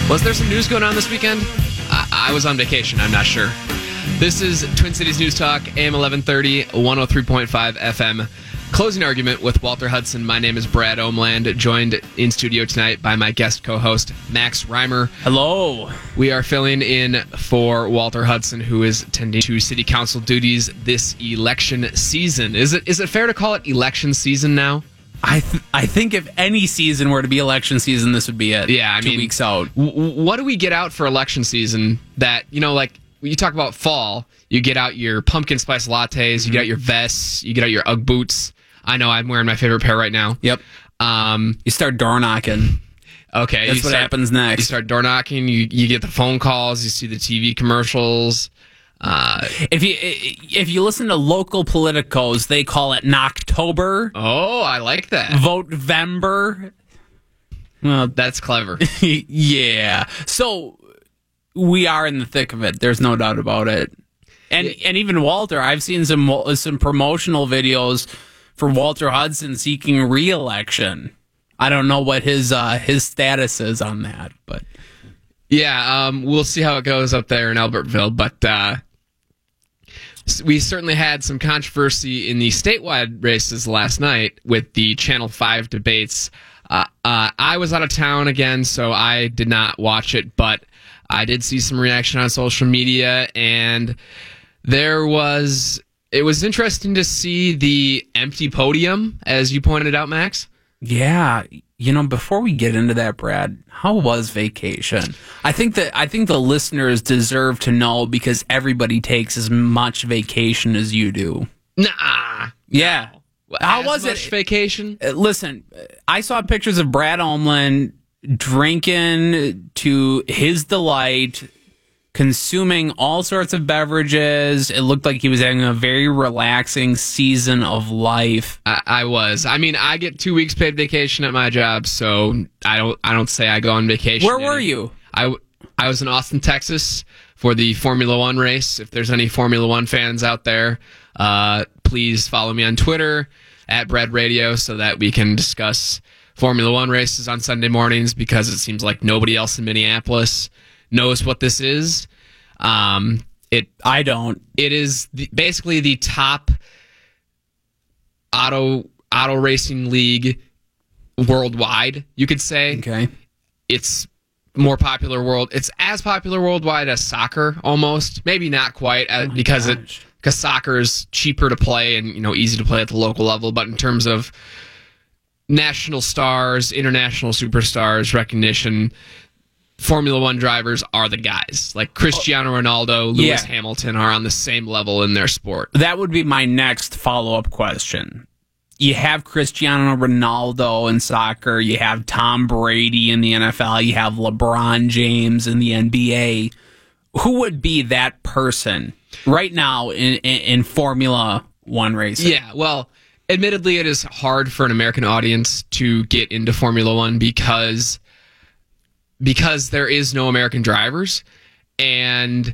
Was there some news going on this weekend? I was on vacation. I'm not sure. This is Twin Cities News Talk, AM 1130, 103.5 FM. Closing argument with Walter Hudson. My name is Brad Omland, joined in studio tonight by my guest co-host, Max Reimer. Hello. We are filling in for Walter Hudson, who is attending to city council duties this election season. Is it fair to call it election season now? I think if any season were to be election season, this would be it. Yeah, I 2 mean, weeks out. What do we get out for election season that, like, when you talk about fall, you get out your pumpkin spice lattes, you get out your vests, you get out your Ugg boots. I know I'm wearing my favorite pair right now. Yep. You start door knocking. Okay. That's what happens next. You start door knocking, you get the phone calls, you see the TV commercials. If you listen to local politicos, they call it Knocktober. Oh, I like that. Vote-vember. Well, that's clever. Yeah. So we are in the thick of it. There's no doubt about it. And even Walter, I've seen some promotional videos for Walter Hudson seeking re-election. I don't know what his status is on that, but yeah, we'll see how it goes up there in Albertville. But we certainly had some controversy in the statewide races last night with the Channel 5 debates. I was out of town again, so I did not watch it, but I did see some reaction on social media, and it was interesting to see the empty podium, as you pointed out, Max. Yeah, before we get into that, Brad, how was vacation? I think the listeners deserve to know because everybody takes as much vacation as you do. Nah. Yeah. How was much it? Vacation? Listen, I saw pictures of Brad Omland drinking to his delight, consuming all sorts of beverages. It looked like he was having a very relaxing season of life. I was. I mean, I get 2 weeks paid vacation at my job, so I don't say I go on vacation. Where were you? I was in Austin, Texas for the Formula One race. If there's any Formula One fans out there, please follow me on Twitter at Brad Radio so that we can discuss Formula One races on Sunday mornings, because it seems like nobody else in Minneapolis knows what this is. I don't. It is basically the top auto racing league worldwide, you could say. Okay. It's more popular it's as popular worldwide as soccer, almost. Maybe not quite, because soccer is cheaper to play and easy to play at the local level. But in terms of national stars, international superstars, recognition, Formula One drivers are the guys. Like Cristiano Ronaldo, Lewis Hamilton are on the same level in their sport. That would be my next follow-up question. You have Cristiano Ronaldo in soccer, you have Tom Brady in the NFL, you have LeBron James in the NBA. Who would be that person right now in Formula One racing? Yeah, well, admittedly, it is hard for an American audience to get into Formula One because there is no American drivers, and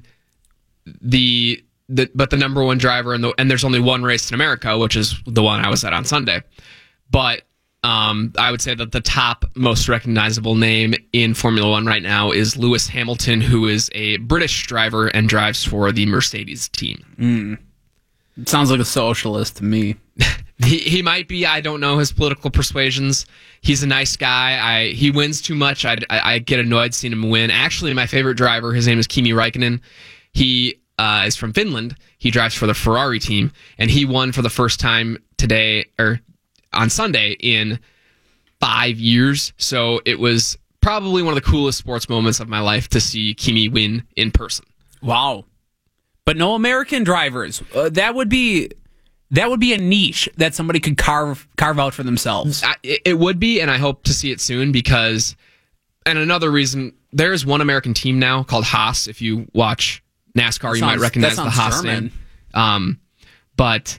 but the number one driver and there's only one race in America, which is the one I was at on Sunday. But I would say that the top most recognizable name in Formula One right now is Lewis Hamilton, who is a British driver and drives for the Mercedes team. It sounds like a socialist to me. He might be. I don't know his political persuasions. He's a nice guy. He wins too much. I get annoyed seeing him win. Actually, my favorite driver, his name is Kimi Räikkönen. He is from Finland. He drives for the Ferrari team, and he won for the first time on Sunday in 5 years. So it was probably one of the coolest sports moments of my life to see Kimi win in person. Wow. But no American drivers. That would be a niche that somebody could carve out for themselves. It would be, and I hope to see it soon because, and another reason, there is one American team now called Haas. If you watch NASCAR, you might recognize the Haas name. But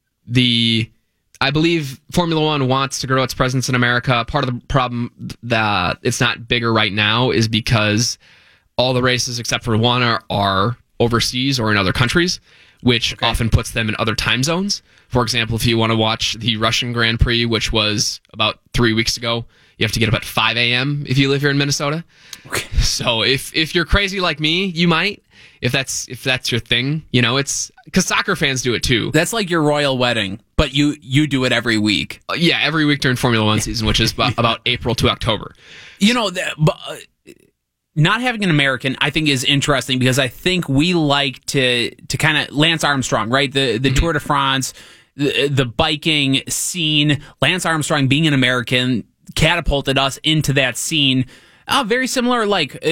I believe Formula One wants to grow its presence in America. Part of the problem that it's not bigger right now is because all the races except for one are overseas or in other countries, which often puts them in other time zones. For example, if you want to watch the Russian Grand Prix, which was about 3 weeks ago, You have to get up at 5 a.m. if you live here in Minnesota. Okay. So if you're crazy like me, you might. If that's your thing, it's because soccer fans do it too. That's like your royal wedding, but you do it every week. Yeah, every week during Formula One season, which is about April to October. Not having an American, I think, is interesting because I think we like to kind of Lance Armstrong, right? The Tour de France, the biking scene. Lance Armstrong being an American catapulted us into that scene. Very similar,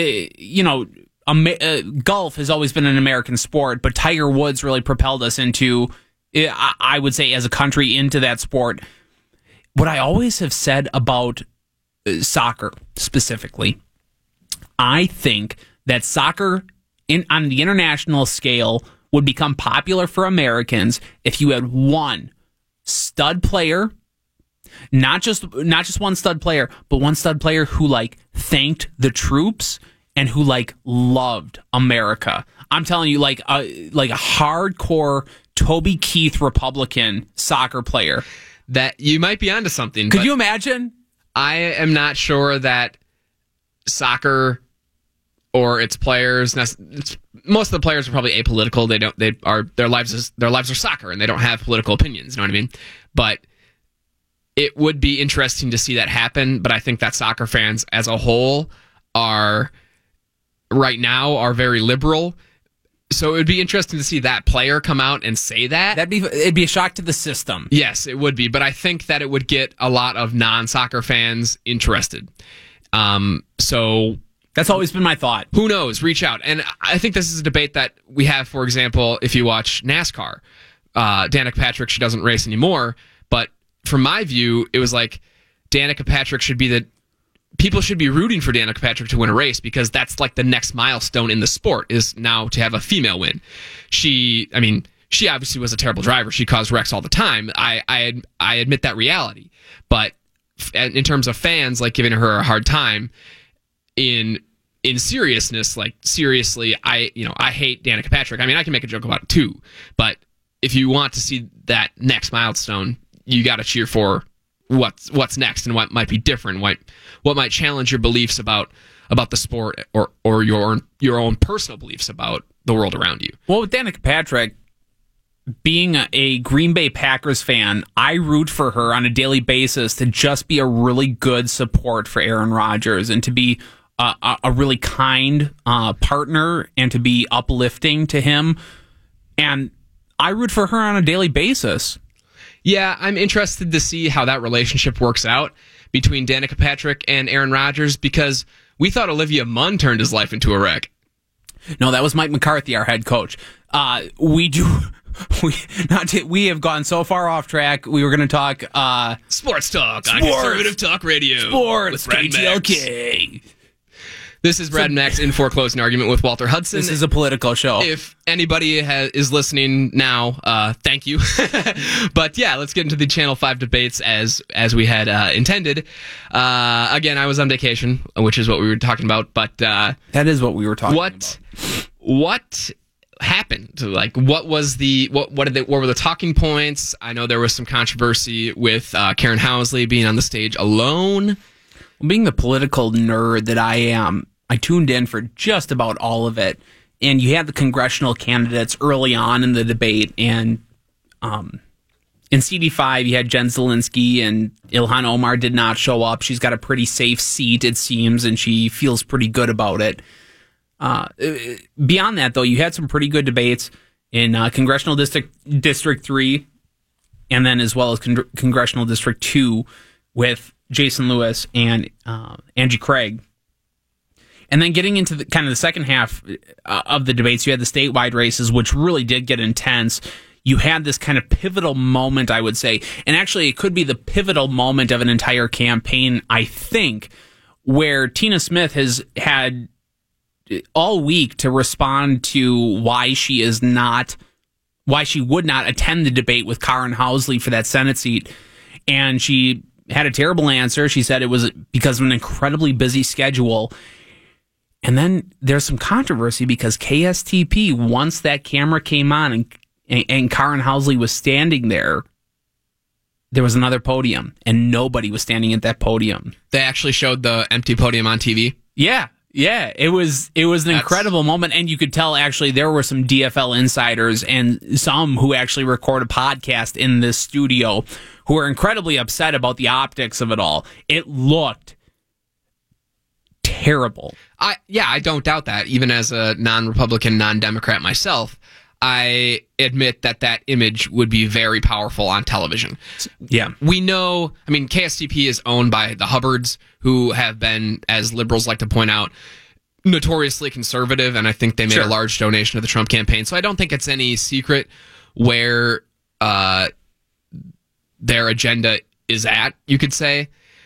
golf has always been an American sport, but Tiger Woods really propelled us into, I would say, as a country, into that sport. What I always have said about soccer specifically, I think that soccer on the international scale would become popular for Americans if you had one stud player, not just one stud player, but one stud player who thanked the troops and who loved America. I'm telling you, like a hardcore Toby Keith Republican soccer player. That you might be onto something. Could you imagine? I am not sure that soccer or its players. Most of the players are probably apolitical. Their lives are soccer, and they don't have political opinions. You know what I mean? But it would be interesting to see that happen. But I think that soccer fans as a whole are very liberal. So it would be interesting to see that player come out and say that. It'd be a shock to the system. Yes, it would be. But I think that it would get a lot of non-soccer fans interested. So that's always been my thought. Who knows? Reach out. And I think this is a debate that we have, for example, if you watch NASCAR. Danica Patrick, she doesn't race anymore. But from my view, it was Danica Patrick people should be rooting for Danica Patrick to win a race because that's the next milestone in the sport is now to have a female win. She obviously was a terrible driver. She caused wrecks all the time. I admit that reality. But in terms of fans, giving her a hard time in seriousness, seriously, I hate Danica Patrick. I can make a joke about it too. But if you want to see that next milestone, you got to cheer for what's next and what might be different, what might challenge your beliefs about the sport or your own personal beliefs about the world around you. Well, with Danica Patrick, being a Green Bay Packers fan, I root for her on a daily basis to just be a really good support for Aaron Rodgers and to be a really kind partner and to be uplifting to him. And I root for her on a daily basis. Yeah, I'm interested to see how that relationship works out between Danica Patrick and Aaron Rodgers because we thought Olivia Munn turned his life into a wreck. No, that was Mike McCarthy, our head coach. We have gone so far off track. We were going to talk sports talk on Conservative Talk Radio. Sports, KTLK. This is Brad Max in for Closing Argument with Walter Hudson. This is a political show. If anybody is listening now, thank you. But yeah, let's get into the Channel 5 debates as we had intended. Again, I was on vacation, which is what we were talking about. But that is what we were talking about. What happened? What were the talking points? I know there was some controversy with Karen Housley being on the stage alone. Being the political nerd that I am, I tuned in for just about all of it. And you had the congressional candidates early on in the debate. And in CD5, you had Jen Zielinski and Ilhan Omar did not show up. She's got a pretty safe seat, it seems, and she feels pretty good about it. Beyond that, though, you had some pretty good debates in Congressional District 3 and then as well as Congressional District 2 with Jason Lewis and Angie Craig. And then getting into the second half of the debates, you had the statewide races, which really did get intense. You had this kind of pivotal moment, I would say. And actually, it could be the pivotal moment of an entire campaign, I think, where Tina Smith has had all week to respond to why she would not attend the debate with Karen Housley for that Senate seat. And she had a terrible answer. She said it was because of an incredibly busy schedule. And then there's some controversy because KSTP, once that camera came on and Karen Housley was standing there, there was another podium, and nobody was standing at that podium. They actually showed the empty podium on TV. Yeah, it was an incredible moment, and you could tell actually there were some DFL insiders and some who actually record a podcast in this studio who were incredibly upset about the optics of it all. It looked terrible. I don't doubt that. Even as a non-Republican, non-Democrat myself, I admit that image would be very powerful on television. Yeah. We know, I mean, KSTP is owned by the Hubbards, who have been, as liberals like to point out, notoriously conservative, and I think they made a large donation to the Trump campaign. So I don't think it's any secret where their agenda is at, you could say.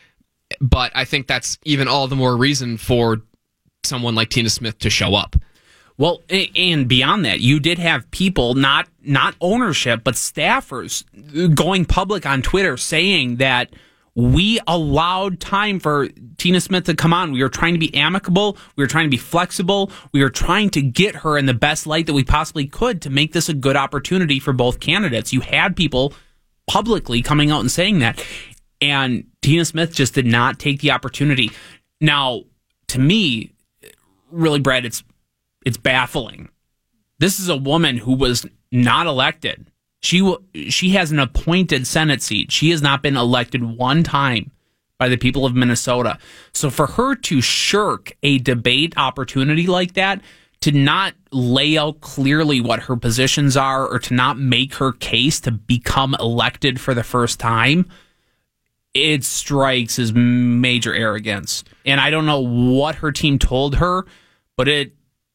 But I think that's even all the more reason for someone like Tina Smith to show up. Well, and beyond that, you did have people, not ownership, but staffers going public on Twitter saying that we allowed time for Tina Smith to come on. We were trying to be amicable. We were trying to be flexible. We were trying to get her in the best light that we possibly could to make this a good opportunity for both candidates. You had people publicly coming out and saying that. And Tina Smith just did not take the opportunity. Now, to me, really, Brad, it's baffling. This is a woman who was not elected. She has an appointed Senate seat. She has not been elected one time by the people of Minnesota. So for her to shirk a debate opportunity like that, to not lay out clearly what her positions are, or to not make her case to become elected for the first time, it strikes as major arrogance. And I don't know what her team told her, but it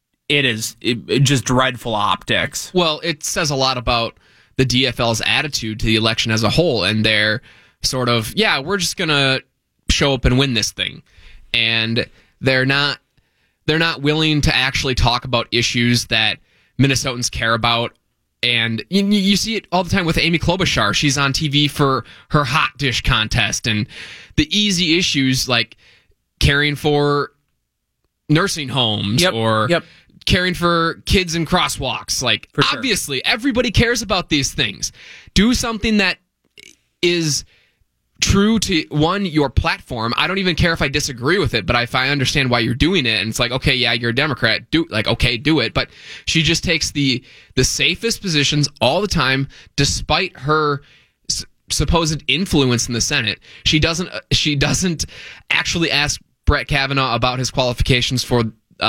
is just dreadful optics. Well, it says a lot about the DFL's attitude to the election as a whole, and they're sort of, we're just going to show up and win this thing. And they're not willing to actually talk about issues that Minnesotans care about. And you see it all the time with Amy Klobuchar. She's on TV for her hot dish contest, and the easy issues like caring for nursing homes or caring for kids in crosswalks. Like, obviously, everybody cares about these things. Do something that is true to, one, your platform. I don't even care if I disagree with it, but if I understand why you're doing it, and it's like, okay, yeah, you're a Democrat, do it. But she just takes the safest positions all the time, despite her supposed influence in the Senate. She doesn't actually ask Brett Kavanaugh about his qualifications for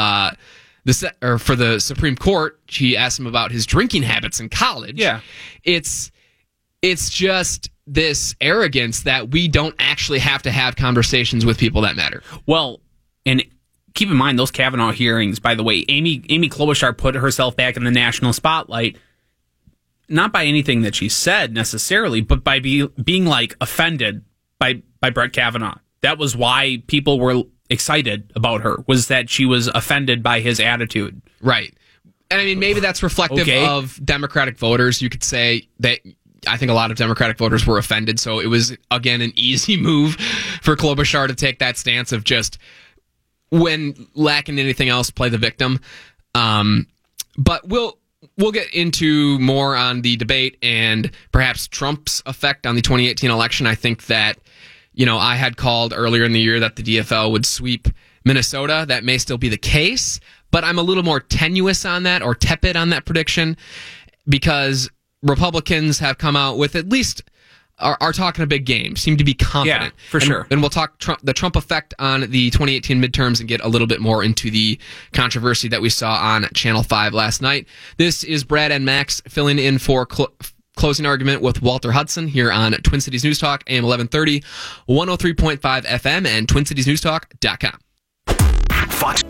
the Supreme Court. She asked him about his drinking habits in college. Yeah, it's just this arrogance that we don't actually have to have conversations with people that matter. Well, and keep in mind those Kavanaugh hearings, by the way, Amy Klobuchar put herself back in the national spotlight, not by anything that she said necessarily, but by being like offended by Brett Kavanaugh. That was why people were excited about her, was that she was offended by his attitude. Right. And I mean, maybe that's reflective of Democratic voters. You could say that I think a lot of Democratic voters were offended, so it was, again, an easy move for Klobuchar to take that stance of just, when lacking anything else, play the victim. But we'll get into more on the debate and perhaps Trump's effect on the 2018 election. I think that, I had called earlier in the year that the DFL would sweep Minnesota. That may still be the case, but I'm a little more tenuous on that, or tepid on that prediction, because Republicans have come out with, at least are talking a big game, seem to be confident. Yeah, for sure. And we'll talk the Trump effect on the 2018 midterms and get a little bit more into the controversy that we saw on Channel 5 last night. This is Brad and Max filling in for Closing Argument with Walter Hudson here on Twin Cities News Talk, AM 1130, 103.5 FM, and TwinCitiesNewsTalk.com. Fox.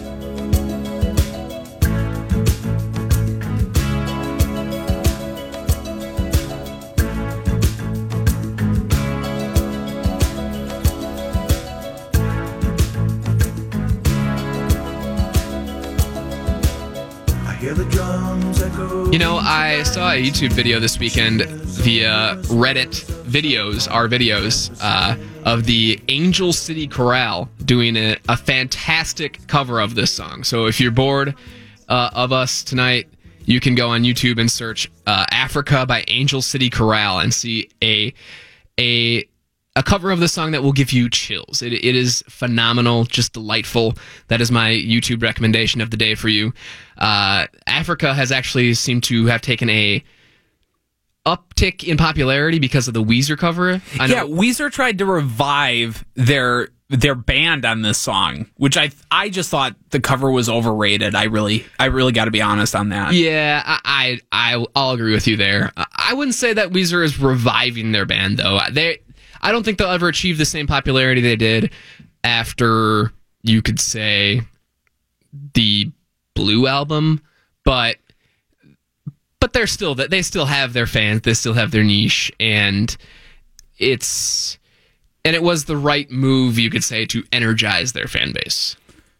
I saw a YouTube video this weekend via Reddit videos of the Angel City Chorale doing a fantastic cover of this song. So if you're bored of us tonight, you can go on YouTube and search Africa by Angel City Chorale and see a cover of the song that will give you chills. It is phenomenal, just delightful. That is my YouTube recommendation of the day for you. Africa has actually seemed to have taken a uptick in popularity because of the Weezer cover. Yeah, Weezer tried to revive their band on this song, which I just thought the cover was overrated. I really got to be honest on that. Yeah, I'll agree with you there. I wouldn't say that Weezer is reviving their band though. I don't think they'll ever achieve the same popularity they did after, you could say, the Blue album, but they still have their fans, they still have their niche, and it was the right move, you could say, to energize their fan base.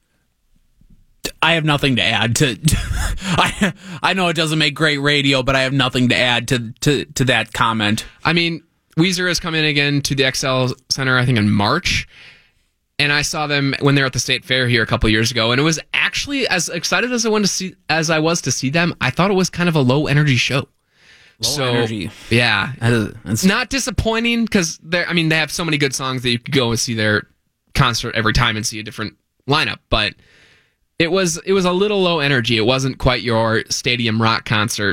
I have nothing to add to. I know it doesn't make great radio, but I have nothing to add to that comment. I mean, Weezer has come in again to the XL Center, I think in March, and I saw them when they were at the State Fair here a couple years ago, and it was actually, as excited as I was to see them, I thought it was kind of a low energy show. Low energy. Yeah. It's not disappointing because they have so many good songs that you could go and see their concert every time and see a different lineup, but it was a little low energy. It wasn't quite your stadium rock concert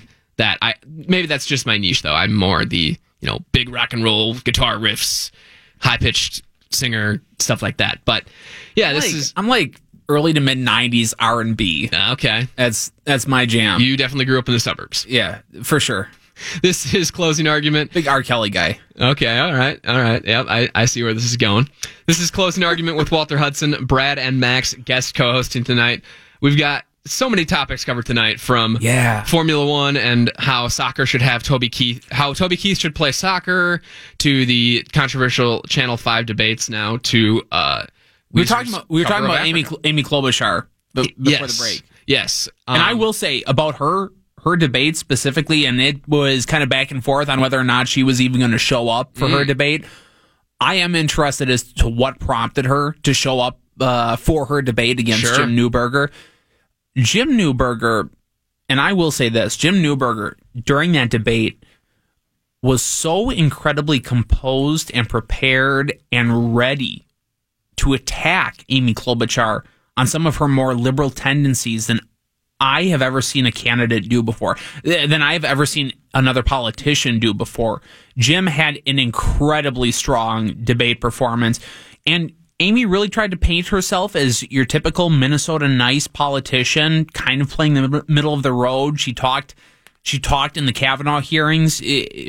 maybe that's just my niche though. I'm more the, big rock and roll guitar riffs, high pitched singer, stuff like that. But yeah, I'm like early to mid 90s R&B. Okay. That's my jam. You definitely grew up in the suburbs. Yeah, for sure. This is Closing Argument. Big R. Kelly guy. Okay, all right. Yep, I see where this is going. This is Closing Argument with Walter Hudson, Brad, and Max, guest co-hosting tonight. We've got so many topics covered tonight, from Formula One and how soccer should have Toby Keith, how Toby Keith should play soccer, to the controversial Channel 5 debates now, to we were talking about Amy Klobuchar before the break. Yes. And I will say about her debate specifically, and it was kind of back and forth on whether or not she was even going to show up for her debate. I am interested as to what prompted her to show up for her debate against Jim Newberger. Jim Newberger, and I will say this, Jim Newberger, during that debate, was so incredibly composed and prepared and ready to attack Amy Klobuchar on some of her more liberal tendencies than I have ever seen a candidate do before, than I have ever seen another politician do before. Jim had an incredibly strong debate performance, and Amy really tried to paint herself as your typical Minnesota nice politician, kind of playing the middle of the road. She talked in the Kavanaugh hearings,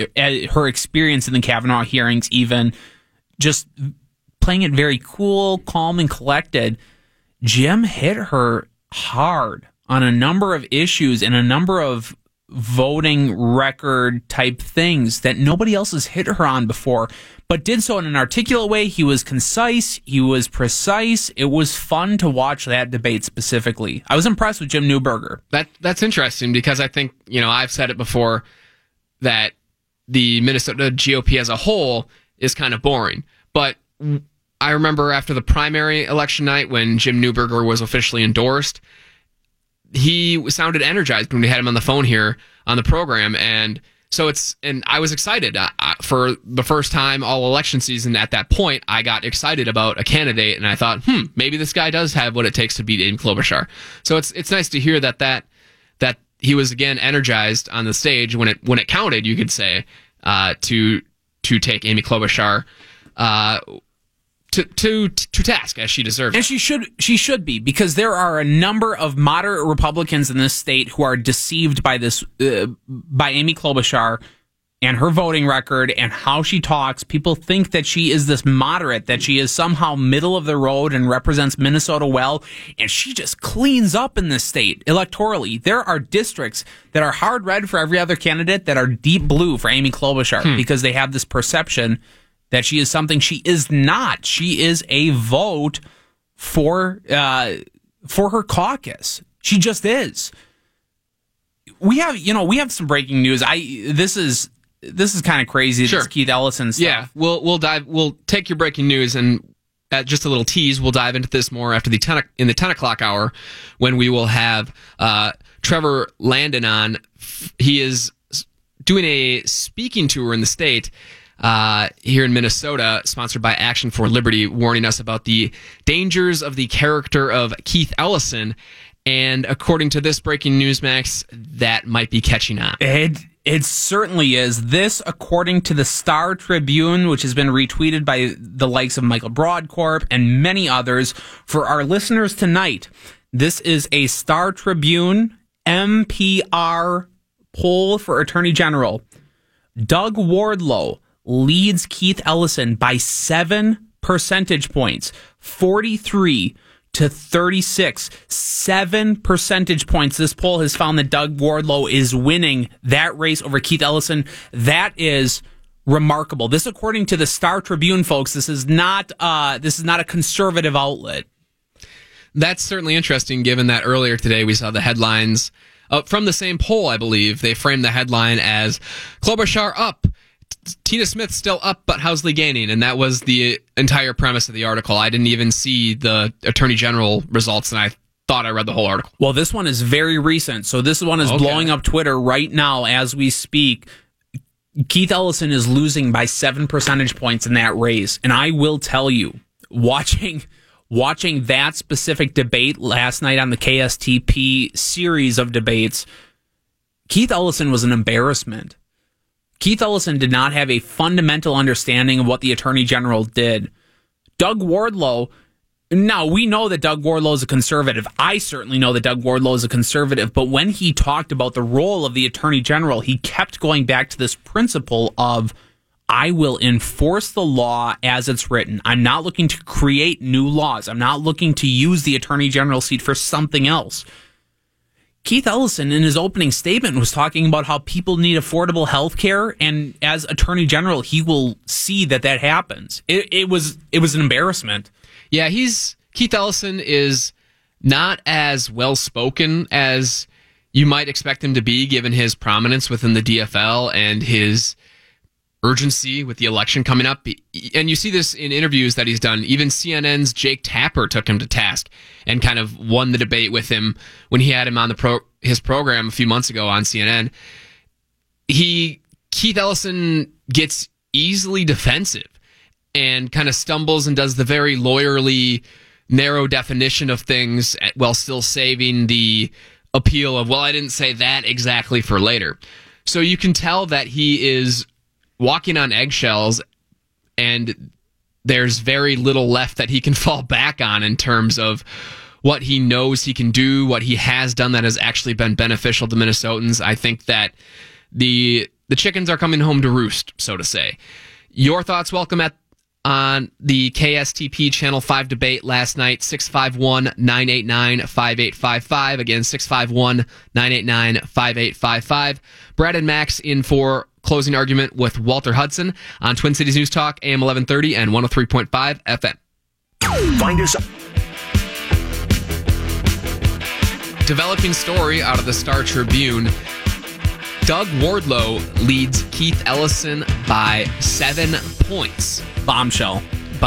her experience in the Kavanaugh hearings, even just playing it very cool, calm, and collected. Jim hit her hard on a number of issues and a number of voting record type things that nobody else has hit her on before, but did so in an articulate way. He was concise. He was precise. It was fun to watch that debate specifically. I was impressed with Jim Newberger. That's interesting because I think, I've said it before that the Minnesota GOP as a whole is kind of boring. But I remember after the primary election night when Jim Newberger was officially endorsed, he sounded energized when we had him on the phone here on the program. And so I was excited. For the first time all election season at that point, I got excited about a candidate, and I thought, maybe this guy does have what it takes to beat Amy Klobuchar. So it's nice to hear that he was again energized on the stage when it counted, you could say, to take Amy Klobuchar to task as she deserves. And she should be, because there are a number of moderate Republicans in this state who are deceived by this by Amy Klobuchar and her voting record and how she talks. People think that she is this moderate, that she is somehow middle of the road and represents Minnesota well, and she just cleans up in this state electorally. There are districts that are hard red for every other candidate that are deep blue for Amy Klobuchar because they have this perception that she is something she is not. She is a vote for her caucus. She just is. We have some breaking news. This is kind of crazy. Sure. This Keith Ellison stuff. Yeah, we'll take your breaking news, and at just a little tease, we'll dive into this more after the 10 o'clock hour, when we will have Trevor Landon on. He is doing a speaking tour in the state. here in Minnesota, sponsored by Action for Liberty, warning us about the dangers of the character of Keith Ellison. And according to this breaking news, Max, that might be catching on. It certainly is. This, according to the Star Tribune, which has been retweeted by the likes of Michael Broadcorp and many others. For our listeners tonight, this is a Star Tribune NPR poll for Attorney General. Doug Wardlow leads Keith Ellison by 7 percentage points, 43 to 36, 7 percentage points. This poll has found that Doug Wardlow is winning that race over Keith Ellison. That is remarkable. This, according to the Star Tribune, folks, this is not a conservative outlet. That's certainly interesting, given that earlier today we saw the headlines from the same poll, I believe. They framed the headline as Klobuchar up, Tina Smith still up, but Housley gaining, and that was the entire premise of the article. I didn't even see the Attorney General results, and I thought I read the whole article. Well, this one is very recent, so this one is blowing up Twitter right now as we speak. Keith Ellison is losing by 7 percentage points in that race, and I will tell you, watching that specific debate last night on the KSTP series of debates, Keith Ellison was an embarrassment. Keith Ellison did not have a fundamental understanding of what the Attorney General did. Doug Wardlow, now we know that Doug Wardlow is a conservative. I certainly know that Doug Wardlow is a conservative, but when he talked about the role of the Attorney General, he kept going back to this principle of, I will enforce the law as it's written. I'm not looking to create new laws. I'm not looking to use the Attorney General seat for something else. Keith Ellison, in his opening statement, was talking about how people need affordable health care, and as Attorney General, he will see that happens. It was an embarrassment. Yeah, Keith Ellison is not as well-spoken as you might expect him to be, given his prominence within the DFL and his urgency with the election coming up. And you see this in interviews that he's done. Even CNN's Jake Tapper took him to task and kind of won the debate with him when he had him on his program a few months ago on CNN. Keith Ellison gets easily defensive and kind of stumbles and does the very lawyerly, narrow definition of things while still saving the appeal of, well, I didn't say that exactly for later. So you can tell that he is walking on eggshells, and there's very little left that he can fall back on in terms of what he knows he can do, what he has done that has actually been beneficial to Minnesotans. I think that the chickens are coming home to roost, so to say. Your thoughts welcome on the KSTP Channel 5 debate last night, 651-989-5855. Again, 651-989-5855. Brad and Max in for closing argument with Walter Hudson on Twin Cities News Talk, AM 1130 and 103.5 FM. Find us. Developing story out of the Star Tribune. Doug Wardlow leads Keith Ellison by 7 points. Bombshell.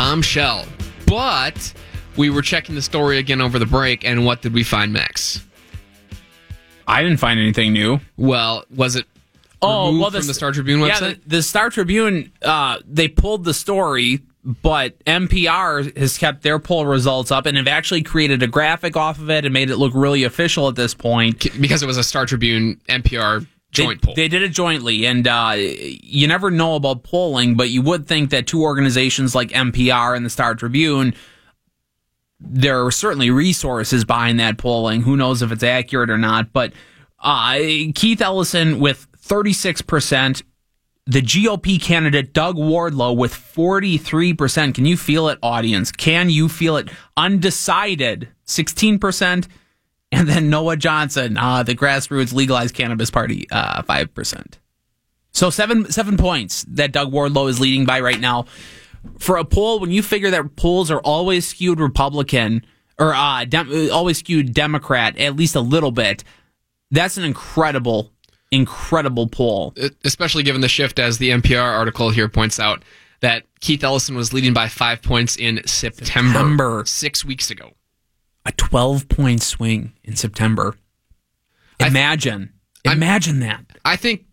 But we were checking the story again over the break, and what did we find, Max? I didn't find anything new. Well, was it from the Star Tribune website? Yeah, the Star Tribune, they pulled the story, but NPR has kept their poll results up and have actually created a graphic off of it and made it look really official at this point. Because it was a Star Tribune NPR joint poll. They did it jointly, and you never know about polling, but you would think that two organizations like NPR and the Star Tribune, there are certainly resources behind that polling. Who knows if it's accurate or not, but Keith Ellison with 36%, the GOP candidate Doug Wardlow with 43%. Can you feel it, audience? Can you feel it? Undecided, 16%. And then Noah Johnson, the grassroots legalized cannabis party, 5%. So 7 points that Doug Wardlow is leading by right now. For a poll, when you figure that polls are always skewed Republican or always skewed Democrat, at least a little bit, that's an incredible poll. Especially given the shift, as the NPR article here points out, that Keith Ellison was leading by 5 points in September. 6 weeks ago. A 12-point swing in September. Imagine that. I think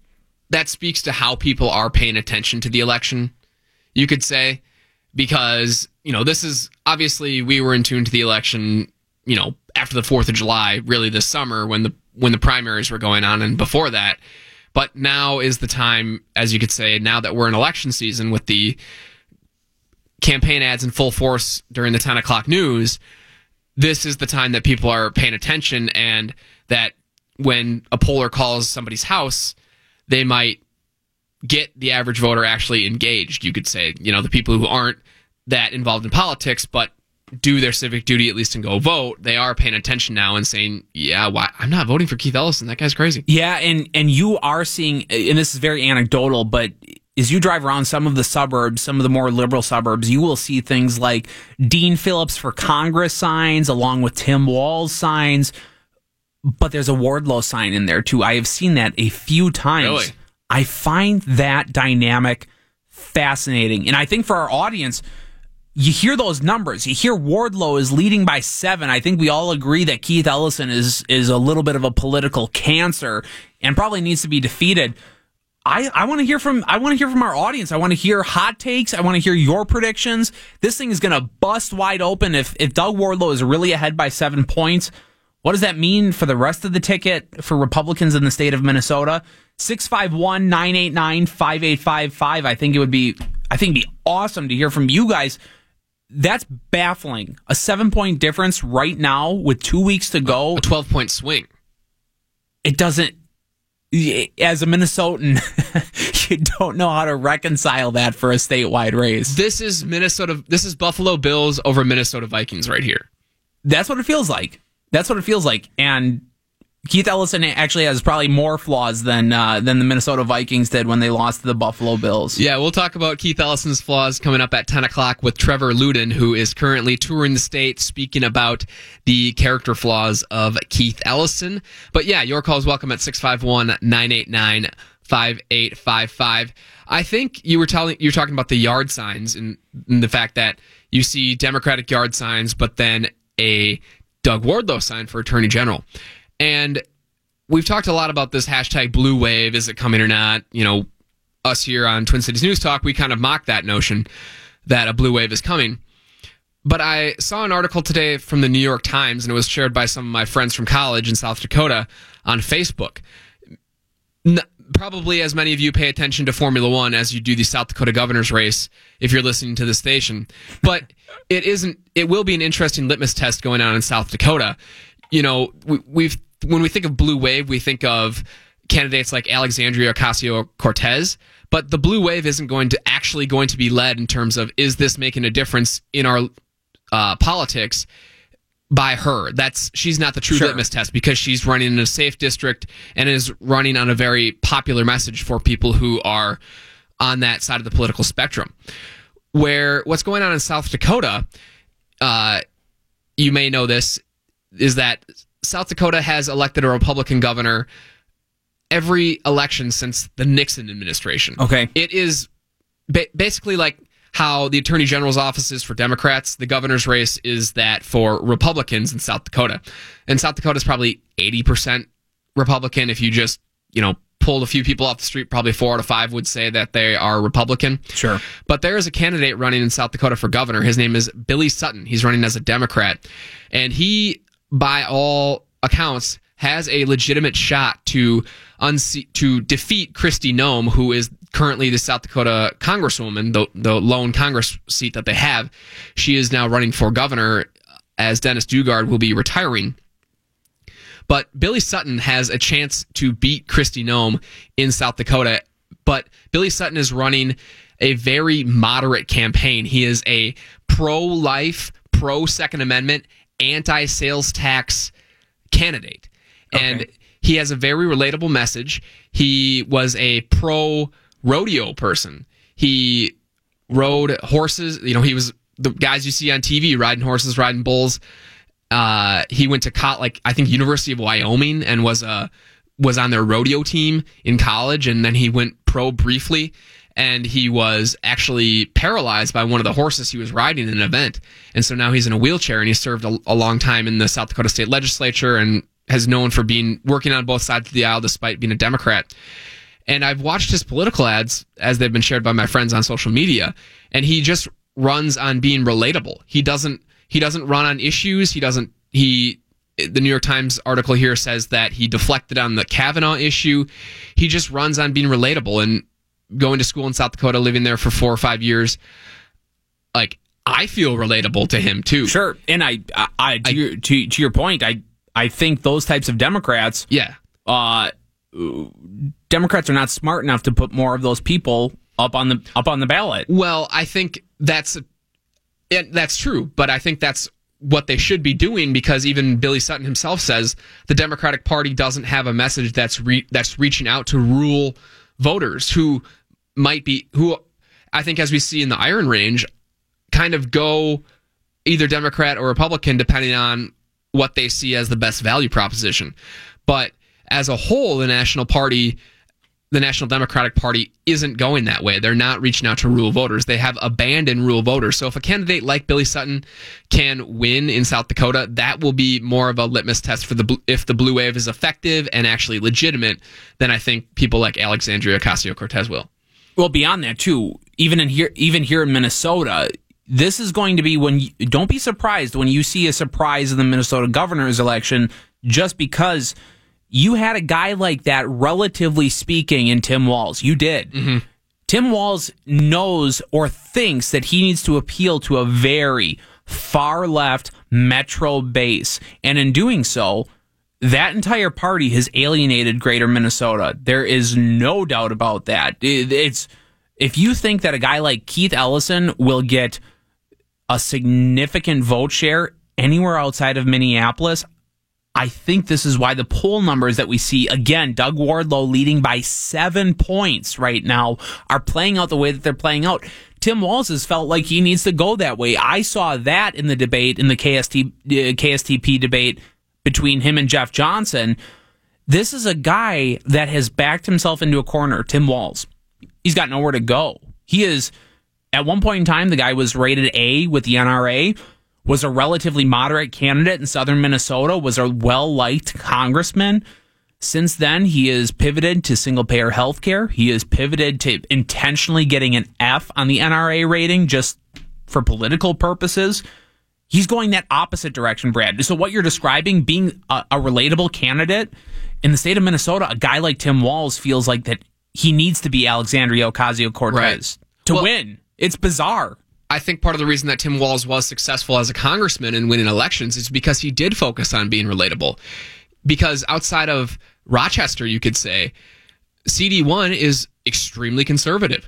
that speaks to how people are paying attention to the election, you could say, because, this is obviously we were in tune to the election, after the 4th of July, really this summer when the primaries were going on and before that. But now is the time, as you could say, now that we're in election season with the campaign ads in full force during the 10 o'clock news, this is the time that people are paying attention, and that when a poller calls somebody's house, they might get the average voter actually engaged, you could say. The people who aren't that involved in politics but do their civic duty at least and go vote, they are paying attention now and saying, yeah, why I'm not voting for Keith Ellison. That guy's crazy. Yeah, and you are seeing, and this is very anecdotal, but as you drive around some of the suburbs, some of the more liberal suburbs, you will see things like Dean Phillips for Congress signs along with Tim Walz signs, but there's a Wardlow sign in there too. I have seen that a few times. Really? I find that dynamic fascinating. And I think for our audience, you hear those numbers. You hear Wardlow is leading by 7. I think we all agree that Keith Ellison is a little bit of a political cancer and probably needs to be defeated. I want to hear from our audience. I want to hear hot takes. I want to hear your predictions. This thing is going to bust wide open if Doug Wardlow is really ahead by 7 points. What does that mean for the rest of the ticket for Republicans in the state of Minnesota? 651-989-5855. I think it'd be awesome to hear from you guys. That's baffling. A 7-point difference right now with 2 weeks to go. A 12-point swing. It doesn't, as a Minnesotan, you don't know how to reconcile that for a statewide race. This is Buffalo Bills over Minnesota Vikings right here. That's what it feels like. And Keith Ellison actually has probably more flaws than the Minnesota Vikings did when they lost to the Buffalo Bills. Yeah, we'll talk about Keith Ellison's flaws coming up at 10 o'clock with Trevor Luden, who is currently touring the state speaking about the character flaws of Keith Ellison. But yeah, your call is welcome at 651-989-5855. I think you're talking about the yard signs and the fact that you see Democratic yard signs, but then a Doug Wardlow sign for Attorney General. And we've talked a lot about this hashtag blue wave. Is it coming or not? Us here on Twin Cities News Talk, we kind of mock that notion that a blue wave is coming. But I saw an article today from the New York Times, and it was shared by some of my friends from college in South Dakota on Facebook. Probably as many of you pay attention to Formula One as you do the South Dakota governor's race if you're listening to the station. But it will be an interesting litmus test going on in South Dakota. When we think of blue wave, we think of candidates like Alexandria Ocasio-Cortez, but the blue wave isn't going to be led in terms of, is this making a difference in our politics by her? She's not the true litmus test, because she's running in a safe district and is running on a very popular message for people who are on that side of the political spectrum. Where what's going on in South Dakota, you may know this, is that South Dakota has elected a Republican governor every election since the Nixon administration. Okay. It is basically like how the Attorney General's office is for Democrats. The governor's race is that for Republicans in South Dakota. And South Dakota is probably 80% Republican. If you just, pulled a few people off the street, probably 4 out of 5 would say that they are Republican. Sure. But there is a candidate running in South Dakota for governor. His name is Billy Sutton. He's running as a Democrat. And he, by all accounts, has a legitimate shot to defeat Kristi Noem, who is currently the South Dakota congresswoman, the lone Congress seat that they have. She is now running for governor, as Dennis Dugard will be retiring. But Billy Sutton has a chance to beat Kristi Noem in South Dakota. But Billy Sutton is running a very moderate campaign. He is a pro-life, pro-Second Amendment, anti-sales tax candidate. Okay. And he has a very relatable message. He was a pro-rodeo person. He rode horses. He was the guys you see on TV riding horses, riding bulls. He went to I think University of Wyoming and was on their rodeo team in college, and then he went pro briefly, and he was actually paralyzed by one of the horses he was riding in an event, and so now he's in a wheelchair, and he served a long time in the South Dakota State Legislature and has known for working on both sides of the aisle despite being a Democrat. And I've watched his political ads as they've been shared by my friends on social media, and he just runs on being relatable. He doesn't run on issues. The New York Times article here says that he deflected on the Kavanaugh issue. He just runs on being relatable, and going to school in South Dakota, living there for 4 or 5 years, like, I feel relatable to him too. Sure. And to your point, I think those types of Democrats, Democrats are not smart enough to put more of those people up on the ballot. Well, I think that's true, but I think that's what they should be doing, because even Billy Sutton himself says the Democratic Party doesn't have a message that's reaching out to rural voters who I think, as we see in the Iron Range, kind of go either Democrat or Republican depending on what they see as the best value proposition. But as a whole, the National Democratic Party isn't going that way. They're not reaching out to rural voters. They have abandoned rural voters. So if a candidate like Billy Sutton can win in South Dakota, that will be more of a litmus test for if the blue wave is effective and actually legitimate than I think people like Alexandria Ocasio-Cortez will. Well, beyond that too, even here in Minnesota, this is going to be don't be surprised when you see a surprise in the Minnesota governor's election, just because you had a guy like that, relatively speaking, in Tim Walz. You did. Mm-hmm. Tim Walz knows or thinks that he needs to appeal to a very far left metro base. And in doing so, that entire party has alienated greater Minnesota. There is no doubt about that. If you think that a guy like Keith Ellison will get a significant vote share anywhere outside of Minneapolis, I think this is why the poll numbers that we see, again, Doug Wardlow leading by 7 points right now, are playing out the way that they're playing out. Tim Walz has felt like he needs to go that way. I saw that in the debate, in the KSTP debate between him and Jeff Johnson. This is a guy that has backed himself into a corner, Tim Walz. He's got nowhere to go. He is, at one point in time, the guy was rated A with the NRA, was a relatively moderate candidate in southern Minnesota, was a well-liked congressman. Since then, he has pivoted to single-payer health care. He has pivoted to intentionally getting an F on the NRA rating just for political purposes. He's going that opposite direction, Brad. So what you're describing, being a relatable candidate, in the state of Minnesota, a guy like Tim Walz feels like that he needs to be Alexandria Ocasio-Cortez to win. It's bizarre. I think part of the reason that Tim Walz was successful as a congressman and winning elections is because he did focus on being relatable. Because outside of Rochester, you could say, CD1 is extremely conservative.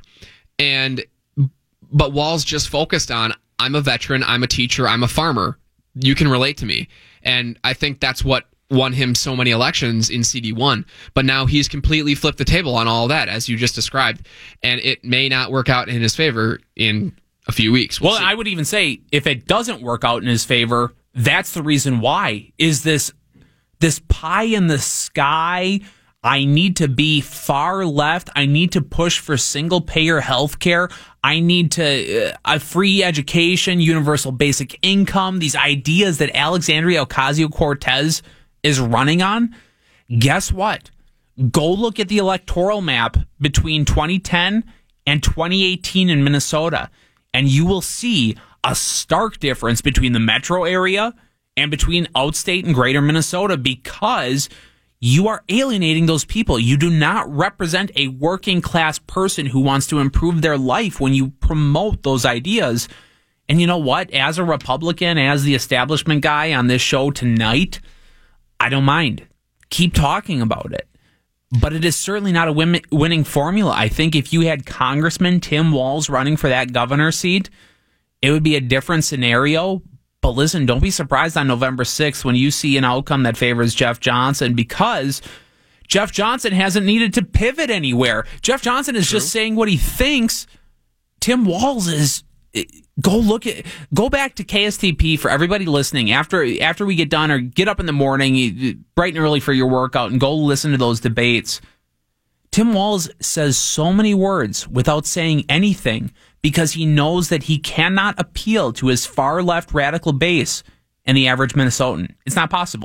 But Walz just focused on, I'm a veteran, I'm a teacher, I'm a farmer. You can relate to me. And I think that's what won him so many elections in CD1. But now he's completely flipped the table on all that, as you just described. And it may not work out in his favor in a few weeks. Well, I would even say, if it doesn't work out in his favor, that's the reason why. Is this pie in the sky? I need to be far left. I need to push for single payer health care. I need to a free education, universal basic income. These ideas that Alexandria Ocasio-Cortez is running on. Guess what? Go look at the electoral map between 2010 and 2018 in Minnesota, and you will see a stark difference between the metro area and between outstate and greater Minnesota, because you are alienating those people. You do not represent a working class person who wants to improve their life when you promote those ideas. And you know what? As a Republican, as the establishment guy on this show tonight, I don't mind. Keep talking about it. But it is certainly not a winning formula. I think if you had Congressman Tim Walz running for that governor seat, it would be a different scenario. But listen, don't be surprised on November 6th when you see an outcome that favors Jeff Johnson, because Jeff Johnson hasn't needed to pivot anywhere. Jeff Johnson is just saying what he thinks. Tim Walz is... Go back to KSTP for everybody listening after we get done, or get up in the morning bright and early for your workout and go listen to those debates. Tim Walz says so many words without saying anything because he knows that he cannot appeal to his far left radical base and the average Minnesotan. It's not possible.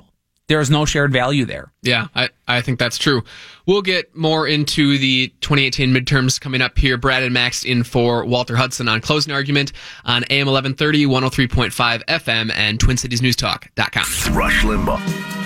there's no shared value there. Yeah, I think that's true. We'll get more into the 2018 midterms coming up here. Brad and Max in for Walter Hudson on Closing Argument on AM 1130, 103.5 FM, and TwinCitiesNewsTalk.com. Rush Limbaugh.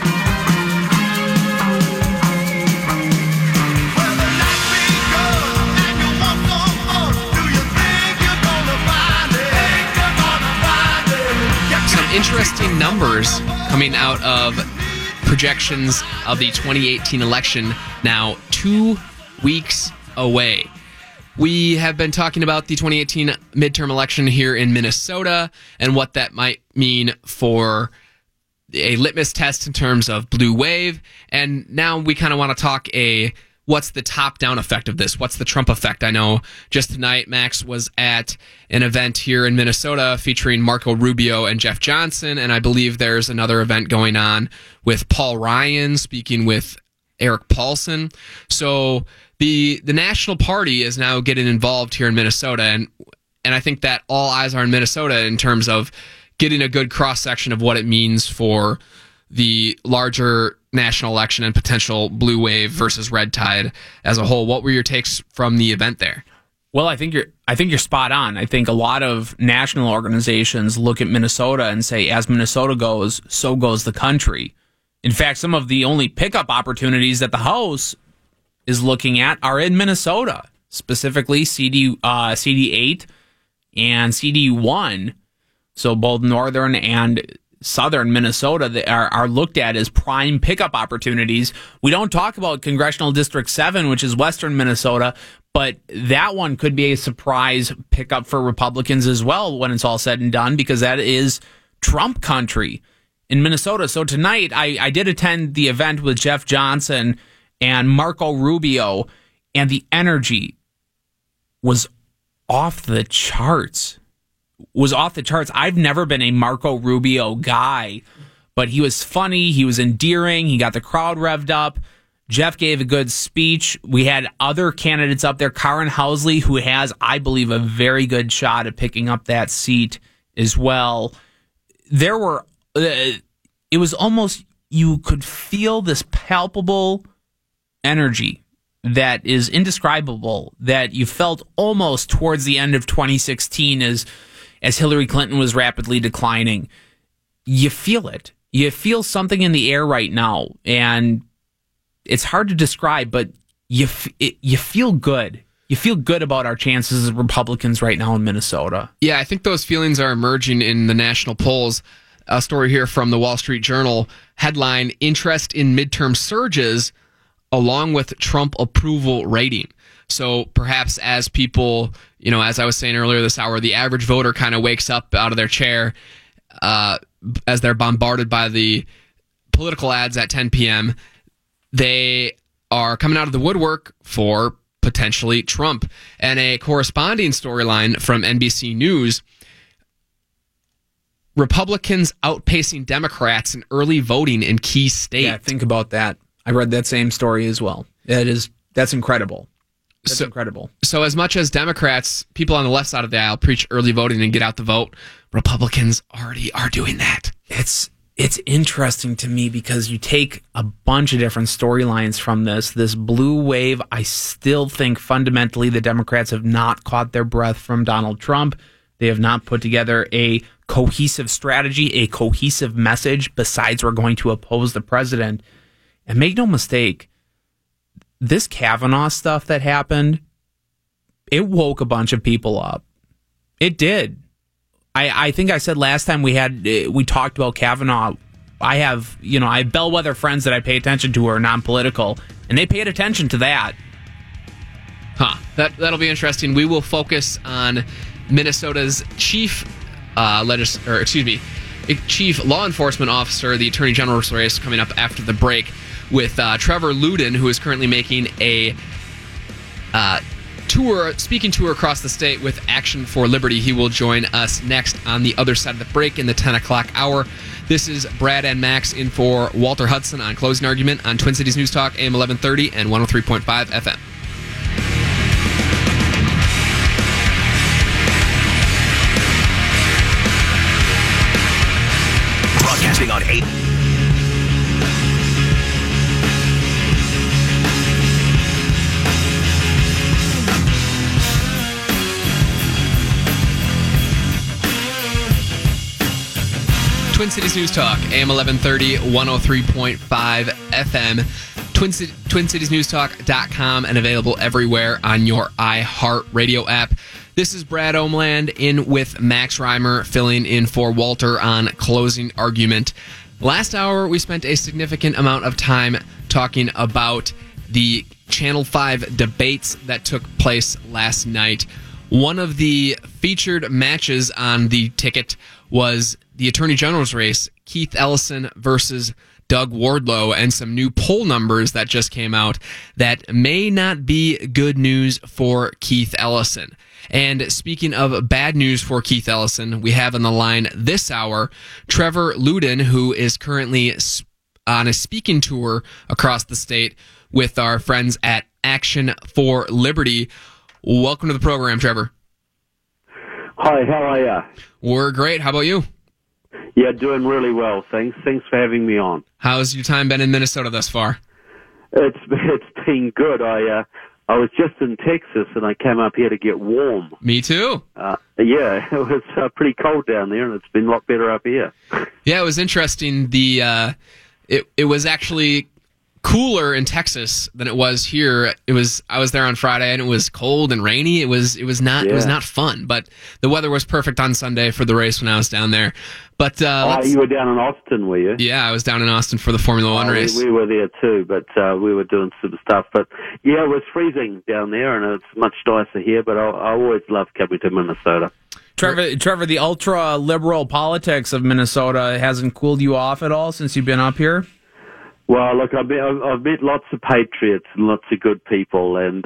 Interesting numbers coming out of projections of the 2018 election, now 2 weeks away. We have been talking about the 2018 midterm election here in Minnesota and what that might mean for a litmus test in terms of blue wave. And now we kind of want to talk what's the top-down effect of this? What's the Trump effect? I know just tonight Max was at an event here in Minnesota featuring Marco Rubio and Jeff Johnson, and I believe there's another event going on with Paul Ryan speaking with Eric Paulson. So the National Party is now getting involved here in Minnesota, and I think that all eyes are in Minnesota in terms of getting a good cross-section of what it means for the larger national election and potential blue wave versus red tide as a whole. What were your takes from the event there? Well, I think you're spot on. I think a lot of national organizations look at Minnesota and say, as Minnesota goes, so goes the country. In fact, some of the only pickup opportunities that the House is looking at are in Minnesota, specifically CD8 and CD1. So both northern and southern Minnesota that are looked at as prime pickup opportunities. We don't talk about Congressional District 7, which is western Minnesota, but that one could be a surprise pickup for Republicans as well when it's all said and done, because that is Trump country in Minnesota. So tonight, I did attend the event with Jeff Johnson and Marco Rubio, and the energy was off the charts. I've never been a Marco Rubio guy, but he was funny. He was endearing. He got the crowd revved up. Jeff gave a good speech. We had other candidates up there. Karen Housley, who has, I believe, a very good shot at picking up that seat as well. There were, it was almost, you could feel this palpable energy that is indescribable that you felt almost towards the end of 2016 as Hillary Clinton was rapidly declining. You feel it. You feel something in the air right now, and it's hard to describe, but you feel good. You feel good about our chances as Republicans right now in Minnesota. Yeah, I think those feelings are emerging in the national polls. A story here from the Wall Street Journal, headline, interest in midterm surges along with Trump approval rating. So perhaps as people, as I was saying earlier this hour, the average voter kind of wakes up out of their chair as they're bombarded by the political ads at 10 p.m., they are coming out of the woodwork for potentially Trump. And a corresponding storyline from NBC News, Republicans outpacing Democrats in early voting in key states. Yeah, think about that. I read that same story as well. That's incredible. That's incredible. So as much as Democrats, people on the left side of the aisle, preach early voting and get out the vote, Republicans already are doing that. It's interesting to me because you take a bunch of different storylines from this blue wave. I still think fundamentally the Democrats have not caught their breath from Donald Trump. They have not put together a cohesive strategy, a cohesive message besides we're going to oppose the president. And make no mistake, this Kavanaugh stuff that happened, it woke a bunch of people up. It did. I think I said last time we talked about Kavanaugh, I have bellwether friends that I pay attention to who are non-political, and they paid attention to that. That'll be interesting. We will focus on Minnesota's chief law enforcement officer, the Attorney General's race coming up after the break with Trevor Luden, who is currently making a speaking tour across the state with Action for Liberty. He will join us next on the other side of the break in the 10 o'clock hour. This is Brad and Max in for Walter Hudson on Closing Argument on Twin Cities News Talk, AM 1130 and 103.5 FM. Broadcasting on 8. Twin Cities News Talk, AM 1130, 103.5 FM, TwinCitiesNewsTalk.com, and available everywhere on your iHeartRadio app. This is Brad Omland in with Max Reimer, filling in for Walter on Closing Argument. Last hour, we spent a significant amount of time talking about the Channel 5 debates that took place last night. One of the featured matches on the ticket was the Attorney General's race, Keith Ellison versus Doug Wardlow, and some new poll numbers that just came out that may not be good news for Keith Ellison. And speaking of bad news for Keith Ellison, we have on the line this hour Trevor Luden, who is currently on a speaking tour across the state with our friends at Action for Liberty. Welcome to the program, Trevor. Hi, how are you? We're great. How about you? Yeah, doing really well. Thanks for having me on. How's your time been in Minnesota thus far? It's been good. I was just in Texas and I came up here to get warm. Me too. Yeah, it was pretty cold down there, and it's been a lot better up here. Yeah, it was interesting. It was actually cooler in Texas than it was here. I was there on Friday and it was cold and rainy. It was not fun, but the weather was perfect on Sunday for the race when I was down there. But you were down in Austin, were you? Yeah, I was down in Austin for the Formula One race. We were there too, but we were doing some stuff. But yeah, it was freezing down there, and it's much nicer here. But I always love coming to Minnesota. Trevor, the ultra-liberal politics of Minnesota hasn't cooled you off at all since you've been up here? Well, look, I've met lots of patriots and lots of good people, and